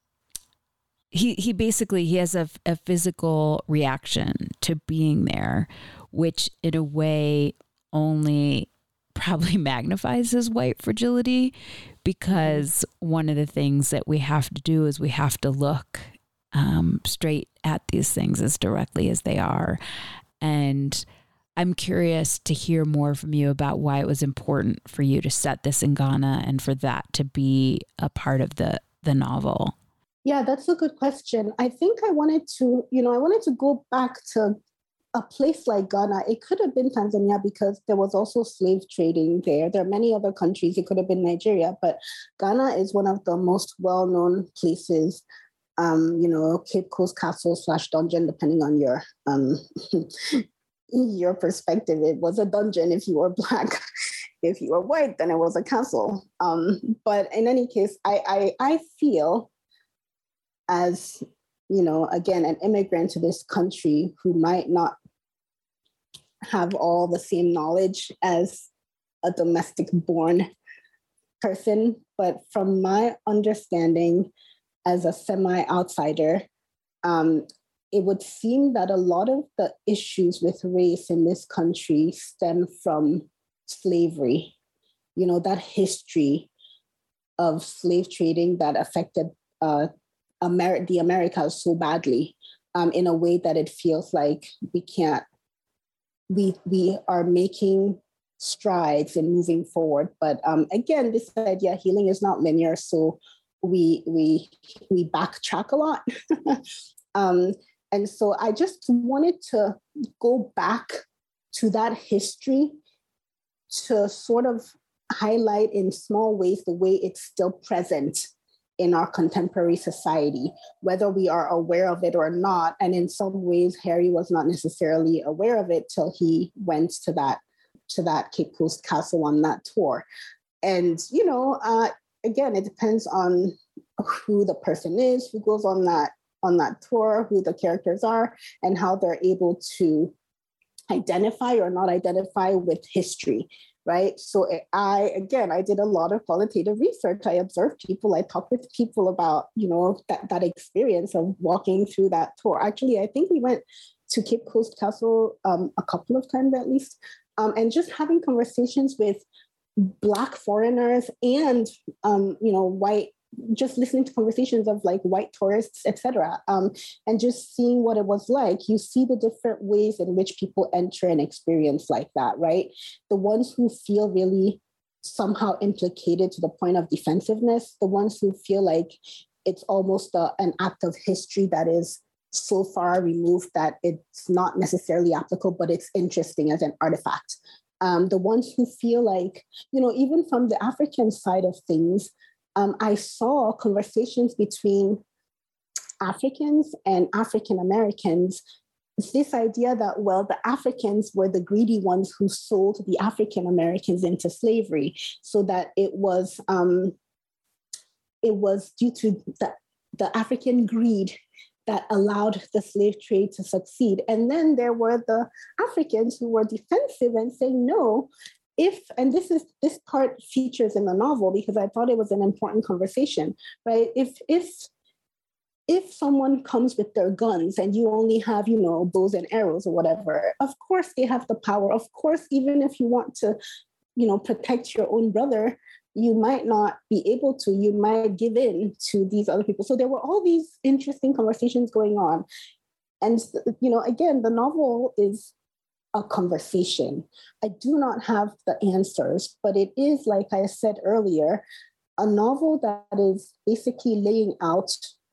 he he basically he has a, a physical reaction to being there, which in a way only probably magnifies his white fragility, because one of the things that we have to do is we have to look um, straight at these things as directly as they are. And I'm curious to hear more from you about why it was important for you to set this in Ghana and for that to be a part of the, the novel. Yeah, that's a good question. I think I wanted to, you know, I wanted to go back to a place like Ghana. It could have been Tanzania because there was also slave trading there. There are many other countries. It could have been Nigeria, but Ghana is one of the most well-known places. Um, you know, Cape Coast Castle slash dungeon, depending on your um, your perspective. It was a dungeon if you were Black. If you were white, then it was a castle. Um, but in any case, I, I I feel as, you know, again, an immigrant to this country who might not have all the same knowledge as a domestic born person. But from my understanding as a semi-outsider, um, it would seem that a lot of the issues with race in this country stem from slavery. You know, that history of slave trading that affected uh, Amer- the Americas so badly, um, in a way that it feels like we can't, we we are making strides in moving forward. But um, again, this idea, healing is not linear, so we we we backtrack a lot. um, and so I just wanted to go back to that history to sort of highlight in small ways the way it's still present in our contemporary society, whether we are aware of it or not. And in some ways, Harry was not necessarily aware of it till he went to that to that Cape Coast Castle on that tour. And, you know, uh, again, it depends on who the person is, who goes on that on that tour, who the characters are, and how they're able to identify or not identify with history. Right. So I, again, I did a lot of qualitative research. I observed people. I talked with people about, you know, that, that experience of walking through that tour. Actually, I think we went to Cape Coast Castle um, a couple of times at least, um, and just having conversations with Black foreigners and, um, you know, white, just listening to conversations of like white tourists, et cetera, um, and just seeing what it was like. You see the different ways in which people enter an experience like that, right? The ones who feel really somehow implicated to the point of defensiveness, the ones who feel like it's almost a, an act of history that is so far removed that it's not necessarily applicable, but it's interesting as an artifact. Um, the ones who feel like, you know, even from the African side of things, Um, I saw conversations between Africans and African Americans this idea that, well, the Africans were the greedy ones who sold the African Americans into slavery, so that it was um, it was due to the, the African greed that allowed the slave trade to succeed. And then there were the Africans who were defensive and saying, no, if, and this is this part features in the novel because I thought it was an important conversation, right? If if if someone comes with their guns and you only have, you know, bows and arrows or whatever, of course they have the power. Of course, even if you want to, you know, protect your own brother, you might not be able to, you might give in to these other people. So there were all these interesting conversations going on. And, you know, again, the novel is a conversation. I do not have the answers, but it is, like I said earlier, a novel that is basically laying out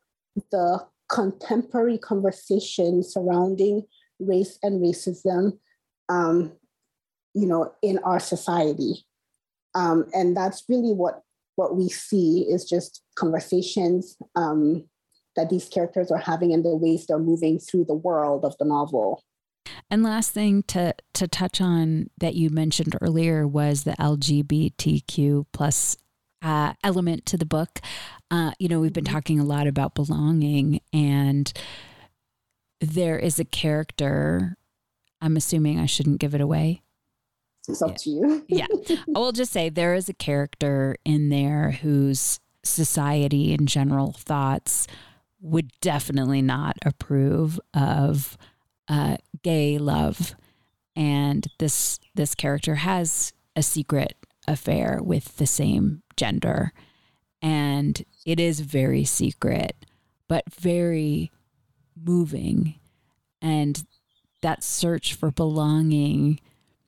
the contemporary conversation surrounding race and racism, um, you know, in our society. Um, and that's really what, what we see is just conversations um, that these characters are having and the ways they're moving through the world of the novel. And last thing to, to touch on that you mentioned earlier was the L G B T Q plus uh, element to the book. Uh, you know, we've been talking a lot about belonging, and there is a character, I'm assuming I shouldn't give it away. It's up to you. Yeah. I will just say there is a character in there whose society and general thoughts would definitely not approve of uh, gay love. And this, this character has a secret affair with the same gender. And it is very secret, but very moving. And that search for belonging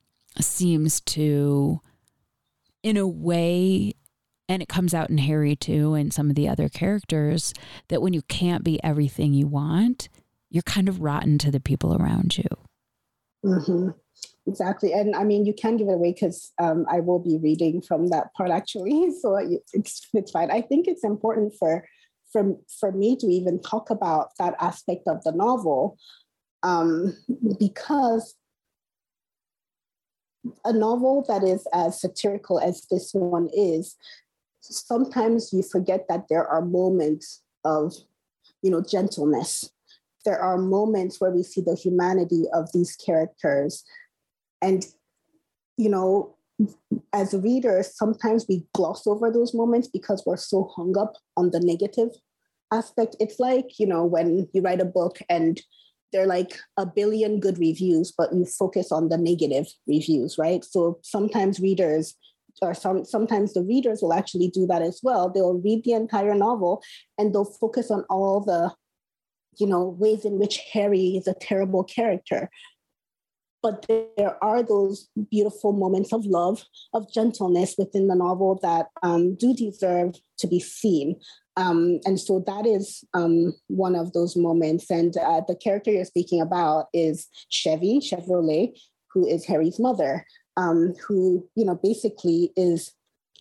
seems to, in a way, and it comes out in Harry too, and some of the other characters, that when you can't be everything you want, you're kind of rotten to the people around you. Mm-hmm. Exactly. And I mean, you can give it away because um, I will be reading from that part actually. So it's, it's fine. I think it's important for, for, for me to even talk about that aspect of the novel um, because a novel that is as satirical as this one is, sometimes you forget that there are moments of, you know, gentleness. There are moments where we see the humanity of these characters. And, you know, as readers, sometimes we gloss over those moments because we're so hung up on the negative aspect. It's like, you know, when you write a book and there are like a billion good reviews, but you focus on the negative reviews, right? So sometimes readers, or some sometimes the readers will actually do that as well. They'll read the entire novel and they'll focus on all the, you know, ways in which Harry is a terrible character. But there are those beautiful moments of love, of gentleness within the novel that um, do deserve to be seen. Um, and so that is um, one of those moments. And uh, the character you're speaking about is Chevy, Chevrolet, who is Harry's mother, um, who, you know, basically is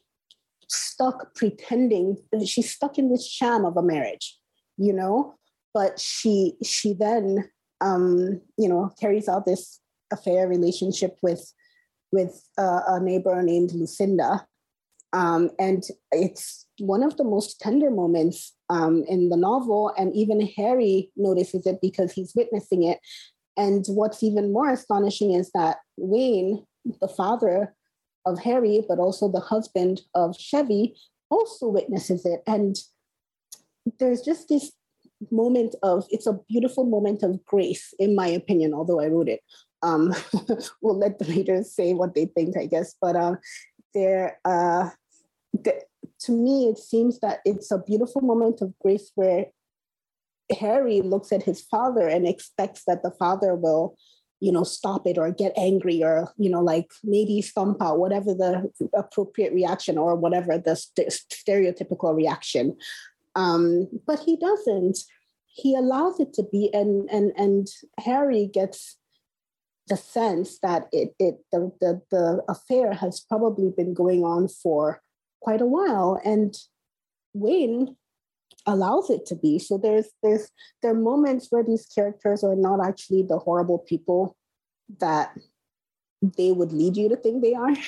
stuck pretending, she's stuck in this sham of a marriage, you know, but she, she then, um, you know, carries out this affair relationship with, with uh, a neighbor named Lucinda. Um, and it's one of the most tender moments um, in the novel. And even Harry notices it because he's witnessing it. And what's even more astonishing is that Wayne, the father of Harry, but also the husband of Chevy, also witnesses it. And there's just this moment of, it's a beautiful moment of grace, in my opinion, although I wrote it. Um, we'll let the readers say what they think, I guess. But um, there, uh, the, to me, it seems that it's a beautiful moment of grace where Harry looks at his father and expects that the father will, you know, stop it or get angry or, you know, like maybe stomp out, whatever the appropriate reaction or whatever the st- stereotypical reaction. Um, but he doesn't. He allows it to be, and and and Harry gets the sense that it it the, the the affair has probably been going on for quite a while. And Wayne allows it to be. So there's there's there are moments where these characters are not actually the horrible people that they would lead you to think they are.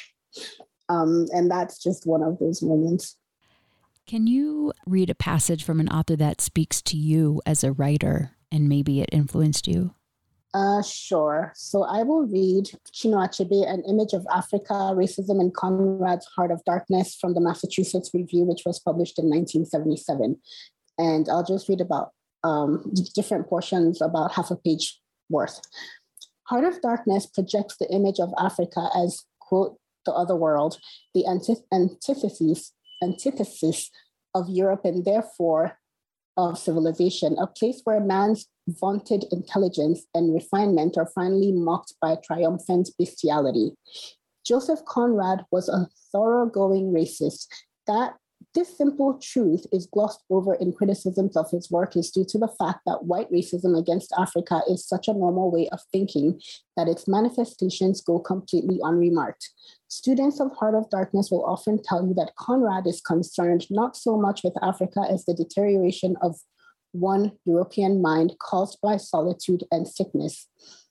Um, and that's just one of those moments. Can you read a passage from an author that speaks to you as a writer and maybe it influenced you? Uh, sure. So I will read Chinua Achebe, An Image of Africa, Racism and Conrad's Heart of Darkness from the Massachusetts Review, which was published in nineteen seventy-seven. And I'll just read about um, different portions, about half a page worth. Heart of Darkness projects the image of Africa as, quote, the other world, the antith- antithesis, antithesis of Europe and therefore of civilization, a place where man's vaunted intelligence and refinement are finally mocked by triumphant bestiality. Joseph Conrad was a thoroughgoing racist. That this simple truth is glossed over in criticisms of his work is due to the fact that white racism against Africa is such a normal way of thinking that its manifestations go completely unremarked. Students of Heart of Darkness will often tell you that Conrad is concerned not so much with Africa as the deterioration of one European mind caused by solitude and sickness.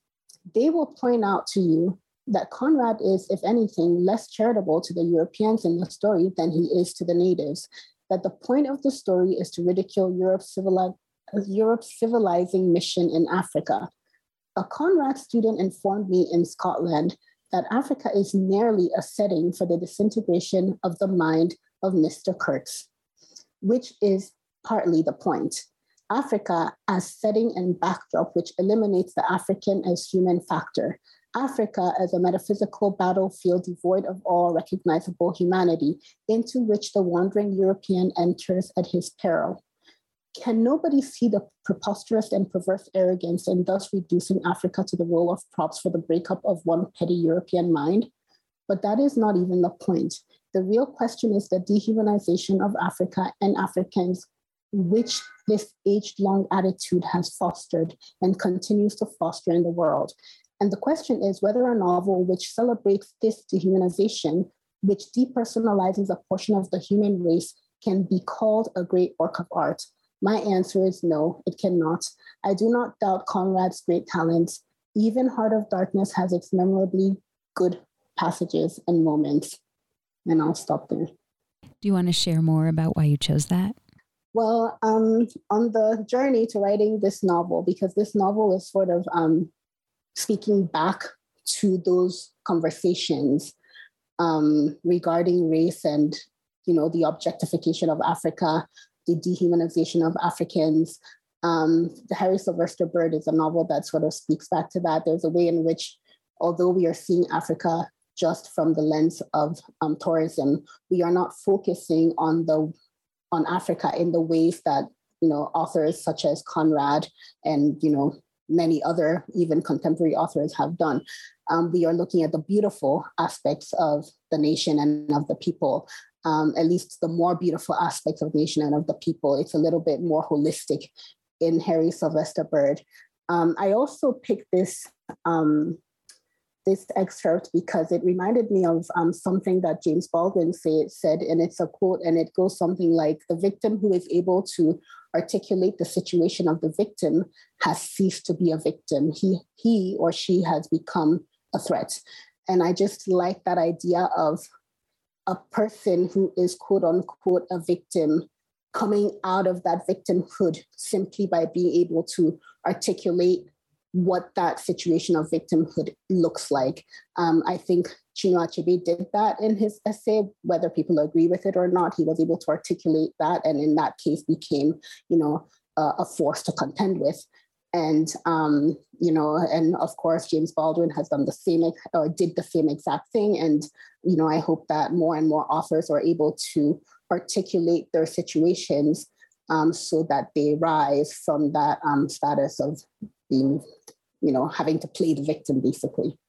They will point out to you that Conrad is, if anything, less charitable to the Europeans in the story than he is to the natives, that the point of the story is to ridicule Europe's, civili- Europe's civilizing mission in Africa. A Conrad student informed me in Scotland that Africa is merely a setting for the disintegration of the mind of Mister Kurtz, which is partly the point. Africa as setting and backdrop, which eliminates the African as human factor. Africa as a metaphysical battlefield devoid of all recognizable humanity, into which the wandering European enters at his peril. Can nobody see the preposterous and perverse arrogance in thus reducing Africa to the role of props for the breakup of one petty European mind? But that is not even the point. The real question is the dehumanization of Africa and Africans, which this age-long attitude has fostered and continues to foster in the world. And the question is whether a novel which celebrates this dehumanization, which depersonalizes a portion of the human race, can be called a great work of art. My answer is no, it cannot. I do not doubt Conrad's great talents. Even Heart of Darkness has its memorably good passages and moments. And I'll stop there. Do you want to share more about why you chose that? Well, um, on the journey to writing this novel, because this novel is sort of um, speaking back to those conversations um, regarding race and, you know, the objectification of Africa, the dehumanization of Africans. Um, the Harry Sylvester Bird is a novel that sort of speaks back to that. There's a way in which, although we are seeing Africa just from the lens of um, tourism, we are not focusing on the on Africa in the ways that, you know, authors such as Conrad and, you know, many other even contemporary authors have done. Um, we are looking at the beautiful aspects of the nation and of the people, um, at least the more beautiful aspects of the nation and of the people. It's a little bit more holistic in Harry Sylvester Bird. Um, I also picked this um, this excerpt because it reminded me of um, something that James Baldwin say, said, and it's a quote, and it goes something like, the victim who is able to articulate the situation of the victim has ceased to be a victim. He, he or she has become a threat. And I just like that idea of a person who is quote unquote a victim coming out of that victimhood simply by being able to articulate what that situation of victimhood looks like. Um, I think Chinua Achebe did that in his essay, whether people agree with it or not. He was able to articulate that, and in that case became, you know, uh, a force to contend with. And, um, you know, and of course, James Baldwin has done the same, or did the same exact thing. And, you know, I hope that more and more authors are able to articulate their situations um, so that they rise from that um, status of being, you know, having to play the victim, basically.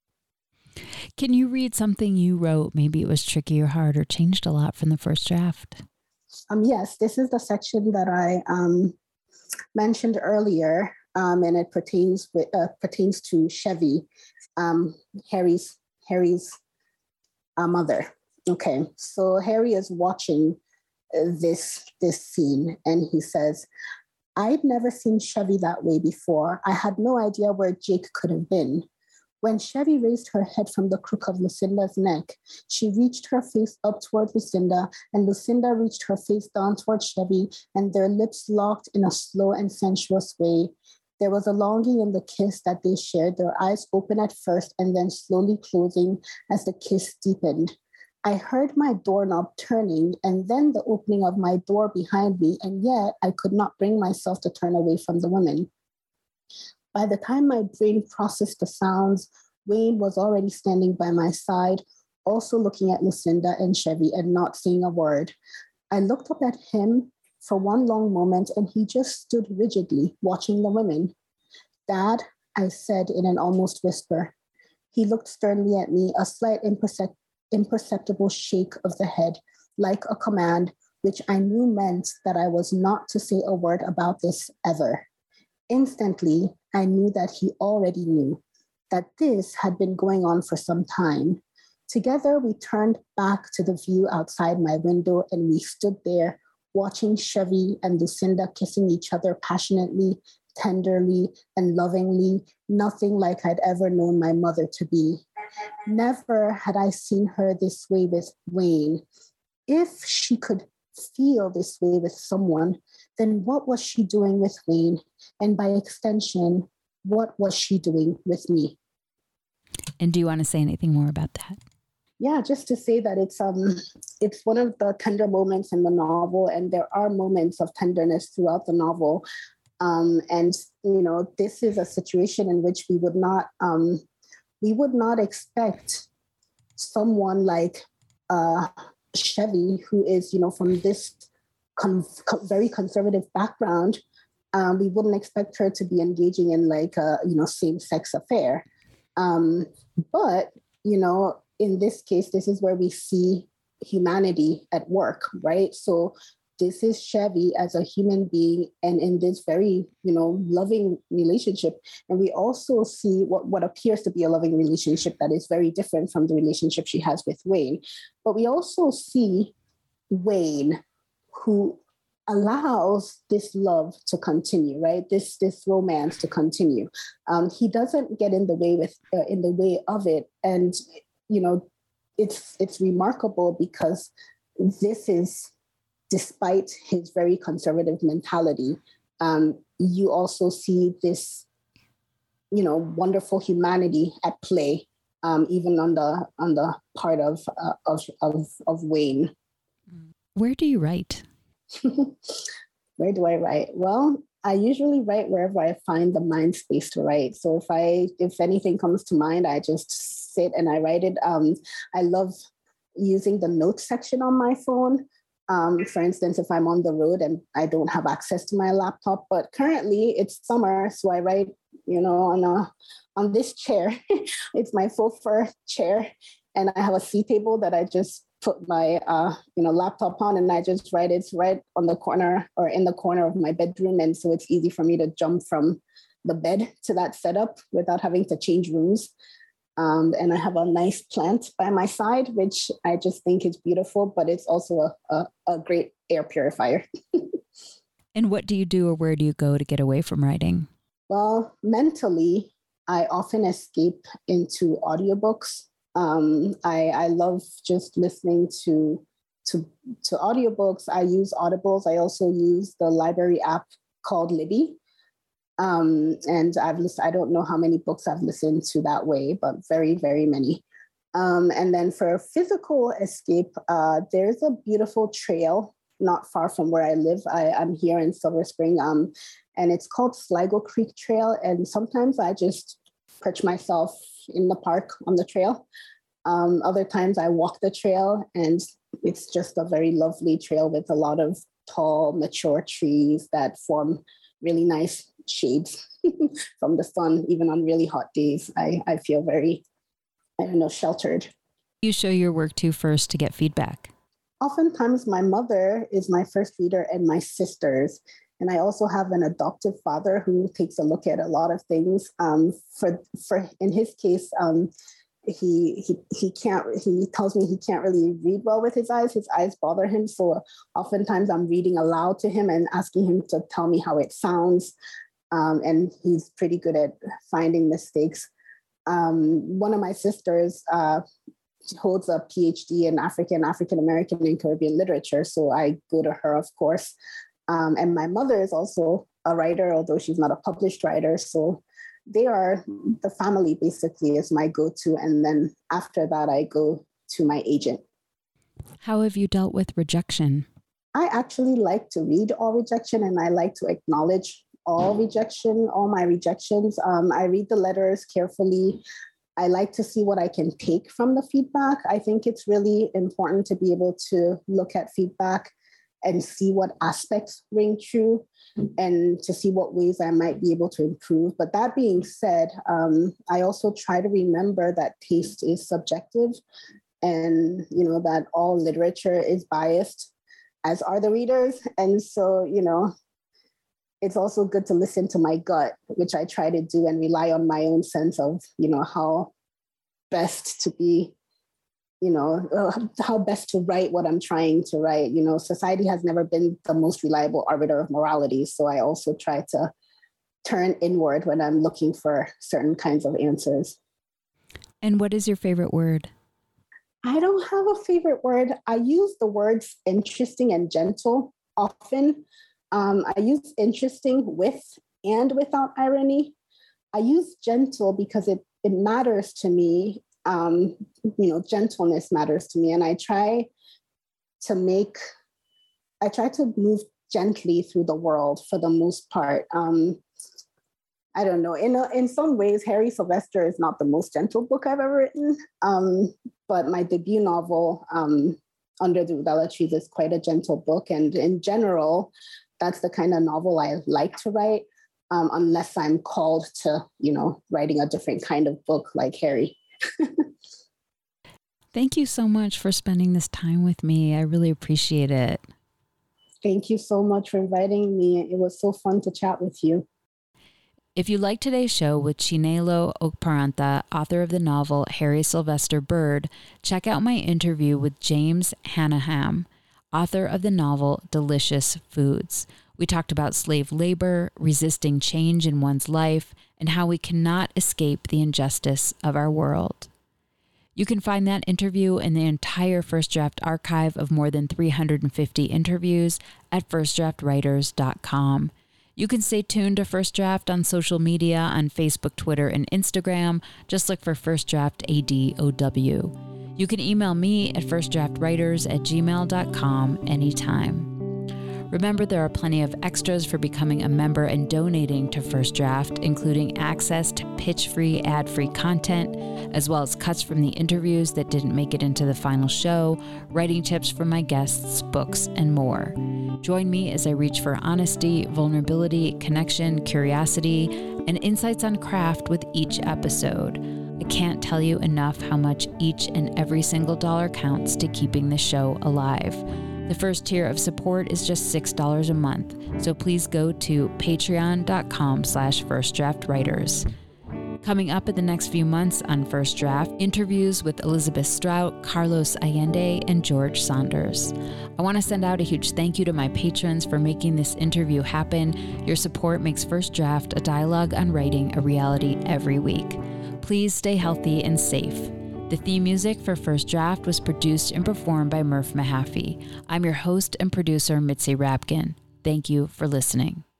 Can you read something you wrote? Maybe it was tricky or hard or changed a lot from the first draft. Um, yes, this is the section that I um, mentioned earlier, um, and it pertains with, uh, pertains to Chevy, um, Harry's Harry's uh, mother. Okay, so Harry is watching this, this scene. And he says, I'd never seen Chevy that way before. I had no idea where Jake could have been. When Chevy raised her head from the crook of Lucinda's neck, she reached her face up toward Lucinda, and Lucinda reached her face down toward Chevy, and their lips locked in a slow and sensuous way. There was a longing in the kiss that they shared, their eyes open at first and then slowly closing as the kiss deepened. I heard my doorknob turning and then the opening of my door behind me, and yet I could not bring myself to turn away from the woman. By the time my brain processed the sounds, Wayne was already standing by my side, also looking at Lucinda and Chevy and not saying a word. I looked up at him for one long moment and he just stood rigidly watching the women. Dad, I said in an almost whisper. He looked sternly at me, a slight impercep- imperceptible shake of the head, like a command, which I knew meant that I was not to say a word about this ever. Instantly, I knew that he already knew, that this had been going on for some time. Together, we turned back to the view outside my window and we stood there watching Chevy and Lucinda kissing each other passionately, tenderly, and lovingly, nothing like I'd ever known my mother to be. Never had I seen her this way with Wayne. If she could feel this way with someone, then what was she doing with Wayne? And by extension, what was she doing with me? And do you want to say anything more about that? Yeah, just to say that it's um it's one of the tender moments in the novel, and there are moments of tenderness throughout the novel. Um, and you know, this is a situation in which we would not um, we would not expect someone like uh, Chevy, who is, you know, from this con- con- very conservative background. Um, we wouldn't expect her to be engaging in like a, you know, same-sex affair. Um, but, you know, in this case, this is where we see humanity at work, right? So this is Chevy as a human being and in this very, you know, loving relationship. And we also see what, what appears to be a loving relationship that is very different from the relationship she has with Wayne. But we also see Wayne, who allows this love to continue, right? This this romance to continue. Um, he doesn't get in the way with uh, in the way of it, and you know, it's it's remarkable because this is despite his very conservative mentality. Um, you also see this, you know, wonderful humanity at play, um, even on the on the part of uh, of of of Wayne. Where do you write? Where do I write? Well, I usually write wherever I find the mind space to write. So if I, if anything comes to mind, I just sit and I write it. Um, I love using the notes section on my phone. Um, for instance, if I'm on the road and I don't have access to my laptop, but currently it's summer, so I write, you know, on a on this chair. It's my faux fur chair, and I have a C table that I just put my uh, you know, laptop on, and I just write. It's right on the corner or in the corner of my bedroom, and so it's easy for me to jump from the bed to that setup without having to change rooms. Um, and I have a nice plant by my side, which I just think is beautiful, but it's also a, a, a great air purifier. And what do you do or where do you go to get away from writing? Well, mentally, I often escape into audiobooks. Um, I, I love just listening to, to, to audiobooks. I use Audibles. I also use the library app called Libby. Um, and I've listened, I don't know how many books I've listened to that way, but very, very many. Um, and then for physical escape, uh, there's a beautiful trail not far from where I live. I, I'm here in Silver Spring, um, and it's called Sligo Creek Trail. And sometimes I just perch myself in the park on the trail. Um, other times I walk the trail, and it's just a very lovely trail with a lot of tall, mature trees that form really nice shades from the sun. Even on really hot days, I, I feel very, I don't know, sheltered. You show your work to first to get feedback? Oftentimes my mother is my first reader and my sisters. And I also have an adoptive father who takes a look at a lot of things. Um, for, for in his case, um, he he he can't he tells me he can't really read well with his eyes. His eyes bother him. So oftentimes I'm reading aloud to him and asking him to tell me how it sounds. Um, and he's pretty good at finding mistakes. Um, one of my sisters uh, holds a PhD in African, African American and Caribbean literature. So I go to her, of course. Um, and my mother is also a writer, although she's not a published writer. So they are the family basically is my go-to. And then after that, I go to my agent. How have you dealt with rejection? I actually like to read all rejection, and I like to acknowledge all rejection, all my rejections. Um, I read the letters carefully. I like to see what I can take from the feedback. I think it's really important to be able to look at feedback and see what aspects ring true and to see what ways I might be able to improve. But that being said, um, I also try to remember that taste is subjective and, you know, that all literature is biased, as are the readers. And so, you know, it's also good to listen to my gut, which I try to do, and rely on my own sense of, you know, how best to be, you know, uh, how best to write what I'm trying to write. You know, society has never been the most reliable arbiter of morality. So I also try to turn inward when I'm looking for certain kinds of answers. And what is your favorite word? I don't have a favorite word. I use the words interesting and gentle often. Um, I use interesting with and without irony. I use gentle because it, it matters to me. Um, you know, gentleness matters to me. And I try to make, I try to move gently through the world for the most part. Um, I don't know. In a, in some ways, Harry Sylvester is not the most gentle book I've ever written. Um, but my debut novel, um, Under the Rubella Trees, is quite a gentle book. And in general, that's the kind of novel I like to write, um, unless I'm called to, you know, writing a different kind of book like Harry. Thank you so much for spending this time with me. I really appreciate it. Thank you so much for inviting me. It was so fun to chat with you. If you like today's show with Chinelo Okparanta, author of the novel Harry Sylvester Bird, check out my interview with James Hannaham, author of the novel Delicious Foods. We talked about slave labor, resisting change in one's life, and how we cannot escape the injustice of our world. You can find that interview and the entire First Draft archive of more than three hundred fifty interviews at first draft writers dot com. You can stay tuned to First Draft on social media on Facebook, Twitter, and Instagram. Just look for First Draft A D O W. You can email me at first draft writers at gmail dot com anytime. Remember, there are plenty of extras for becoming a member and donating to First Draft, including access to pitch-free, ad-free content, as well as cuts from the interviews that didn't make it into the final show, writing tips from my guests, books, and more. Join me as I reach for honesty, vulnerability, connection, curiosity, and insights on craft with each episode. I can't tell you enough how much each and every single dollar counts to keeping the show alive. The first tier of support is just six dollars a month, so please go to patreon dot com slash first draft writers. Coming up in the next few months on First Draft, interviews with Elizabeth Strout, Carlos Allende, and George Saunders. I want to send out a huge thank you to my patrons for making this interview happen. Your support makes First Draft a dialogue on writing a reality every week. Please stay healthy and safe. The theme music for First Draft was produced and performed by Murph Mahaffey. I'm your host and producer, Mitzi Rapkin. Thank you for listening.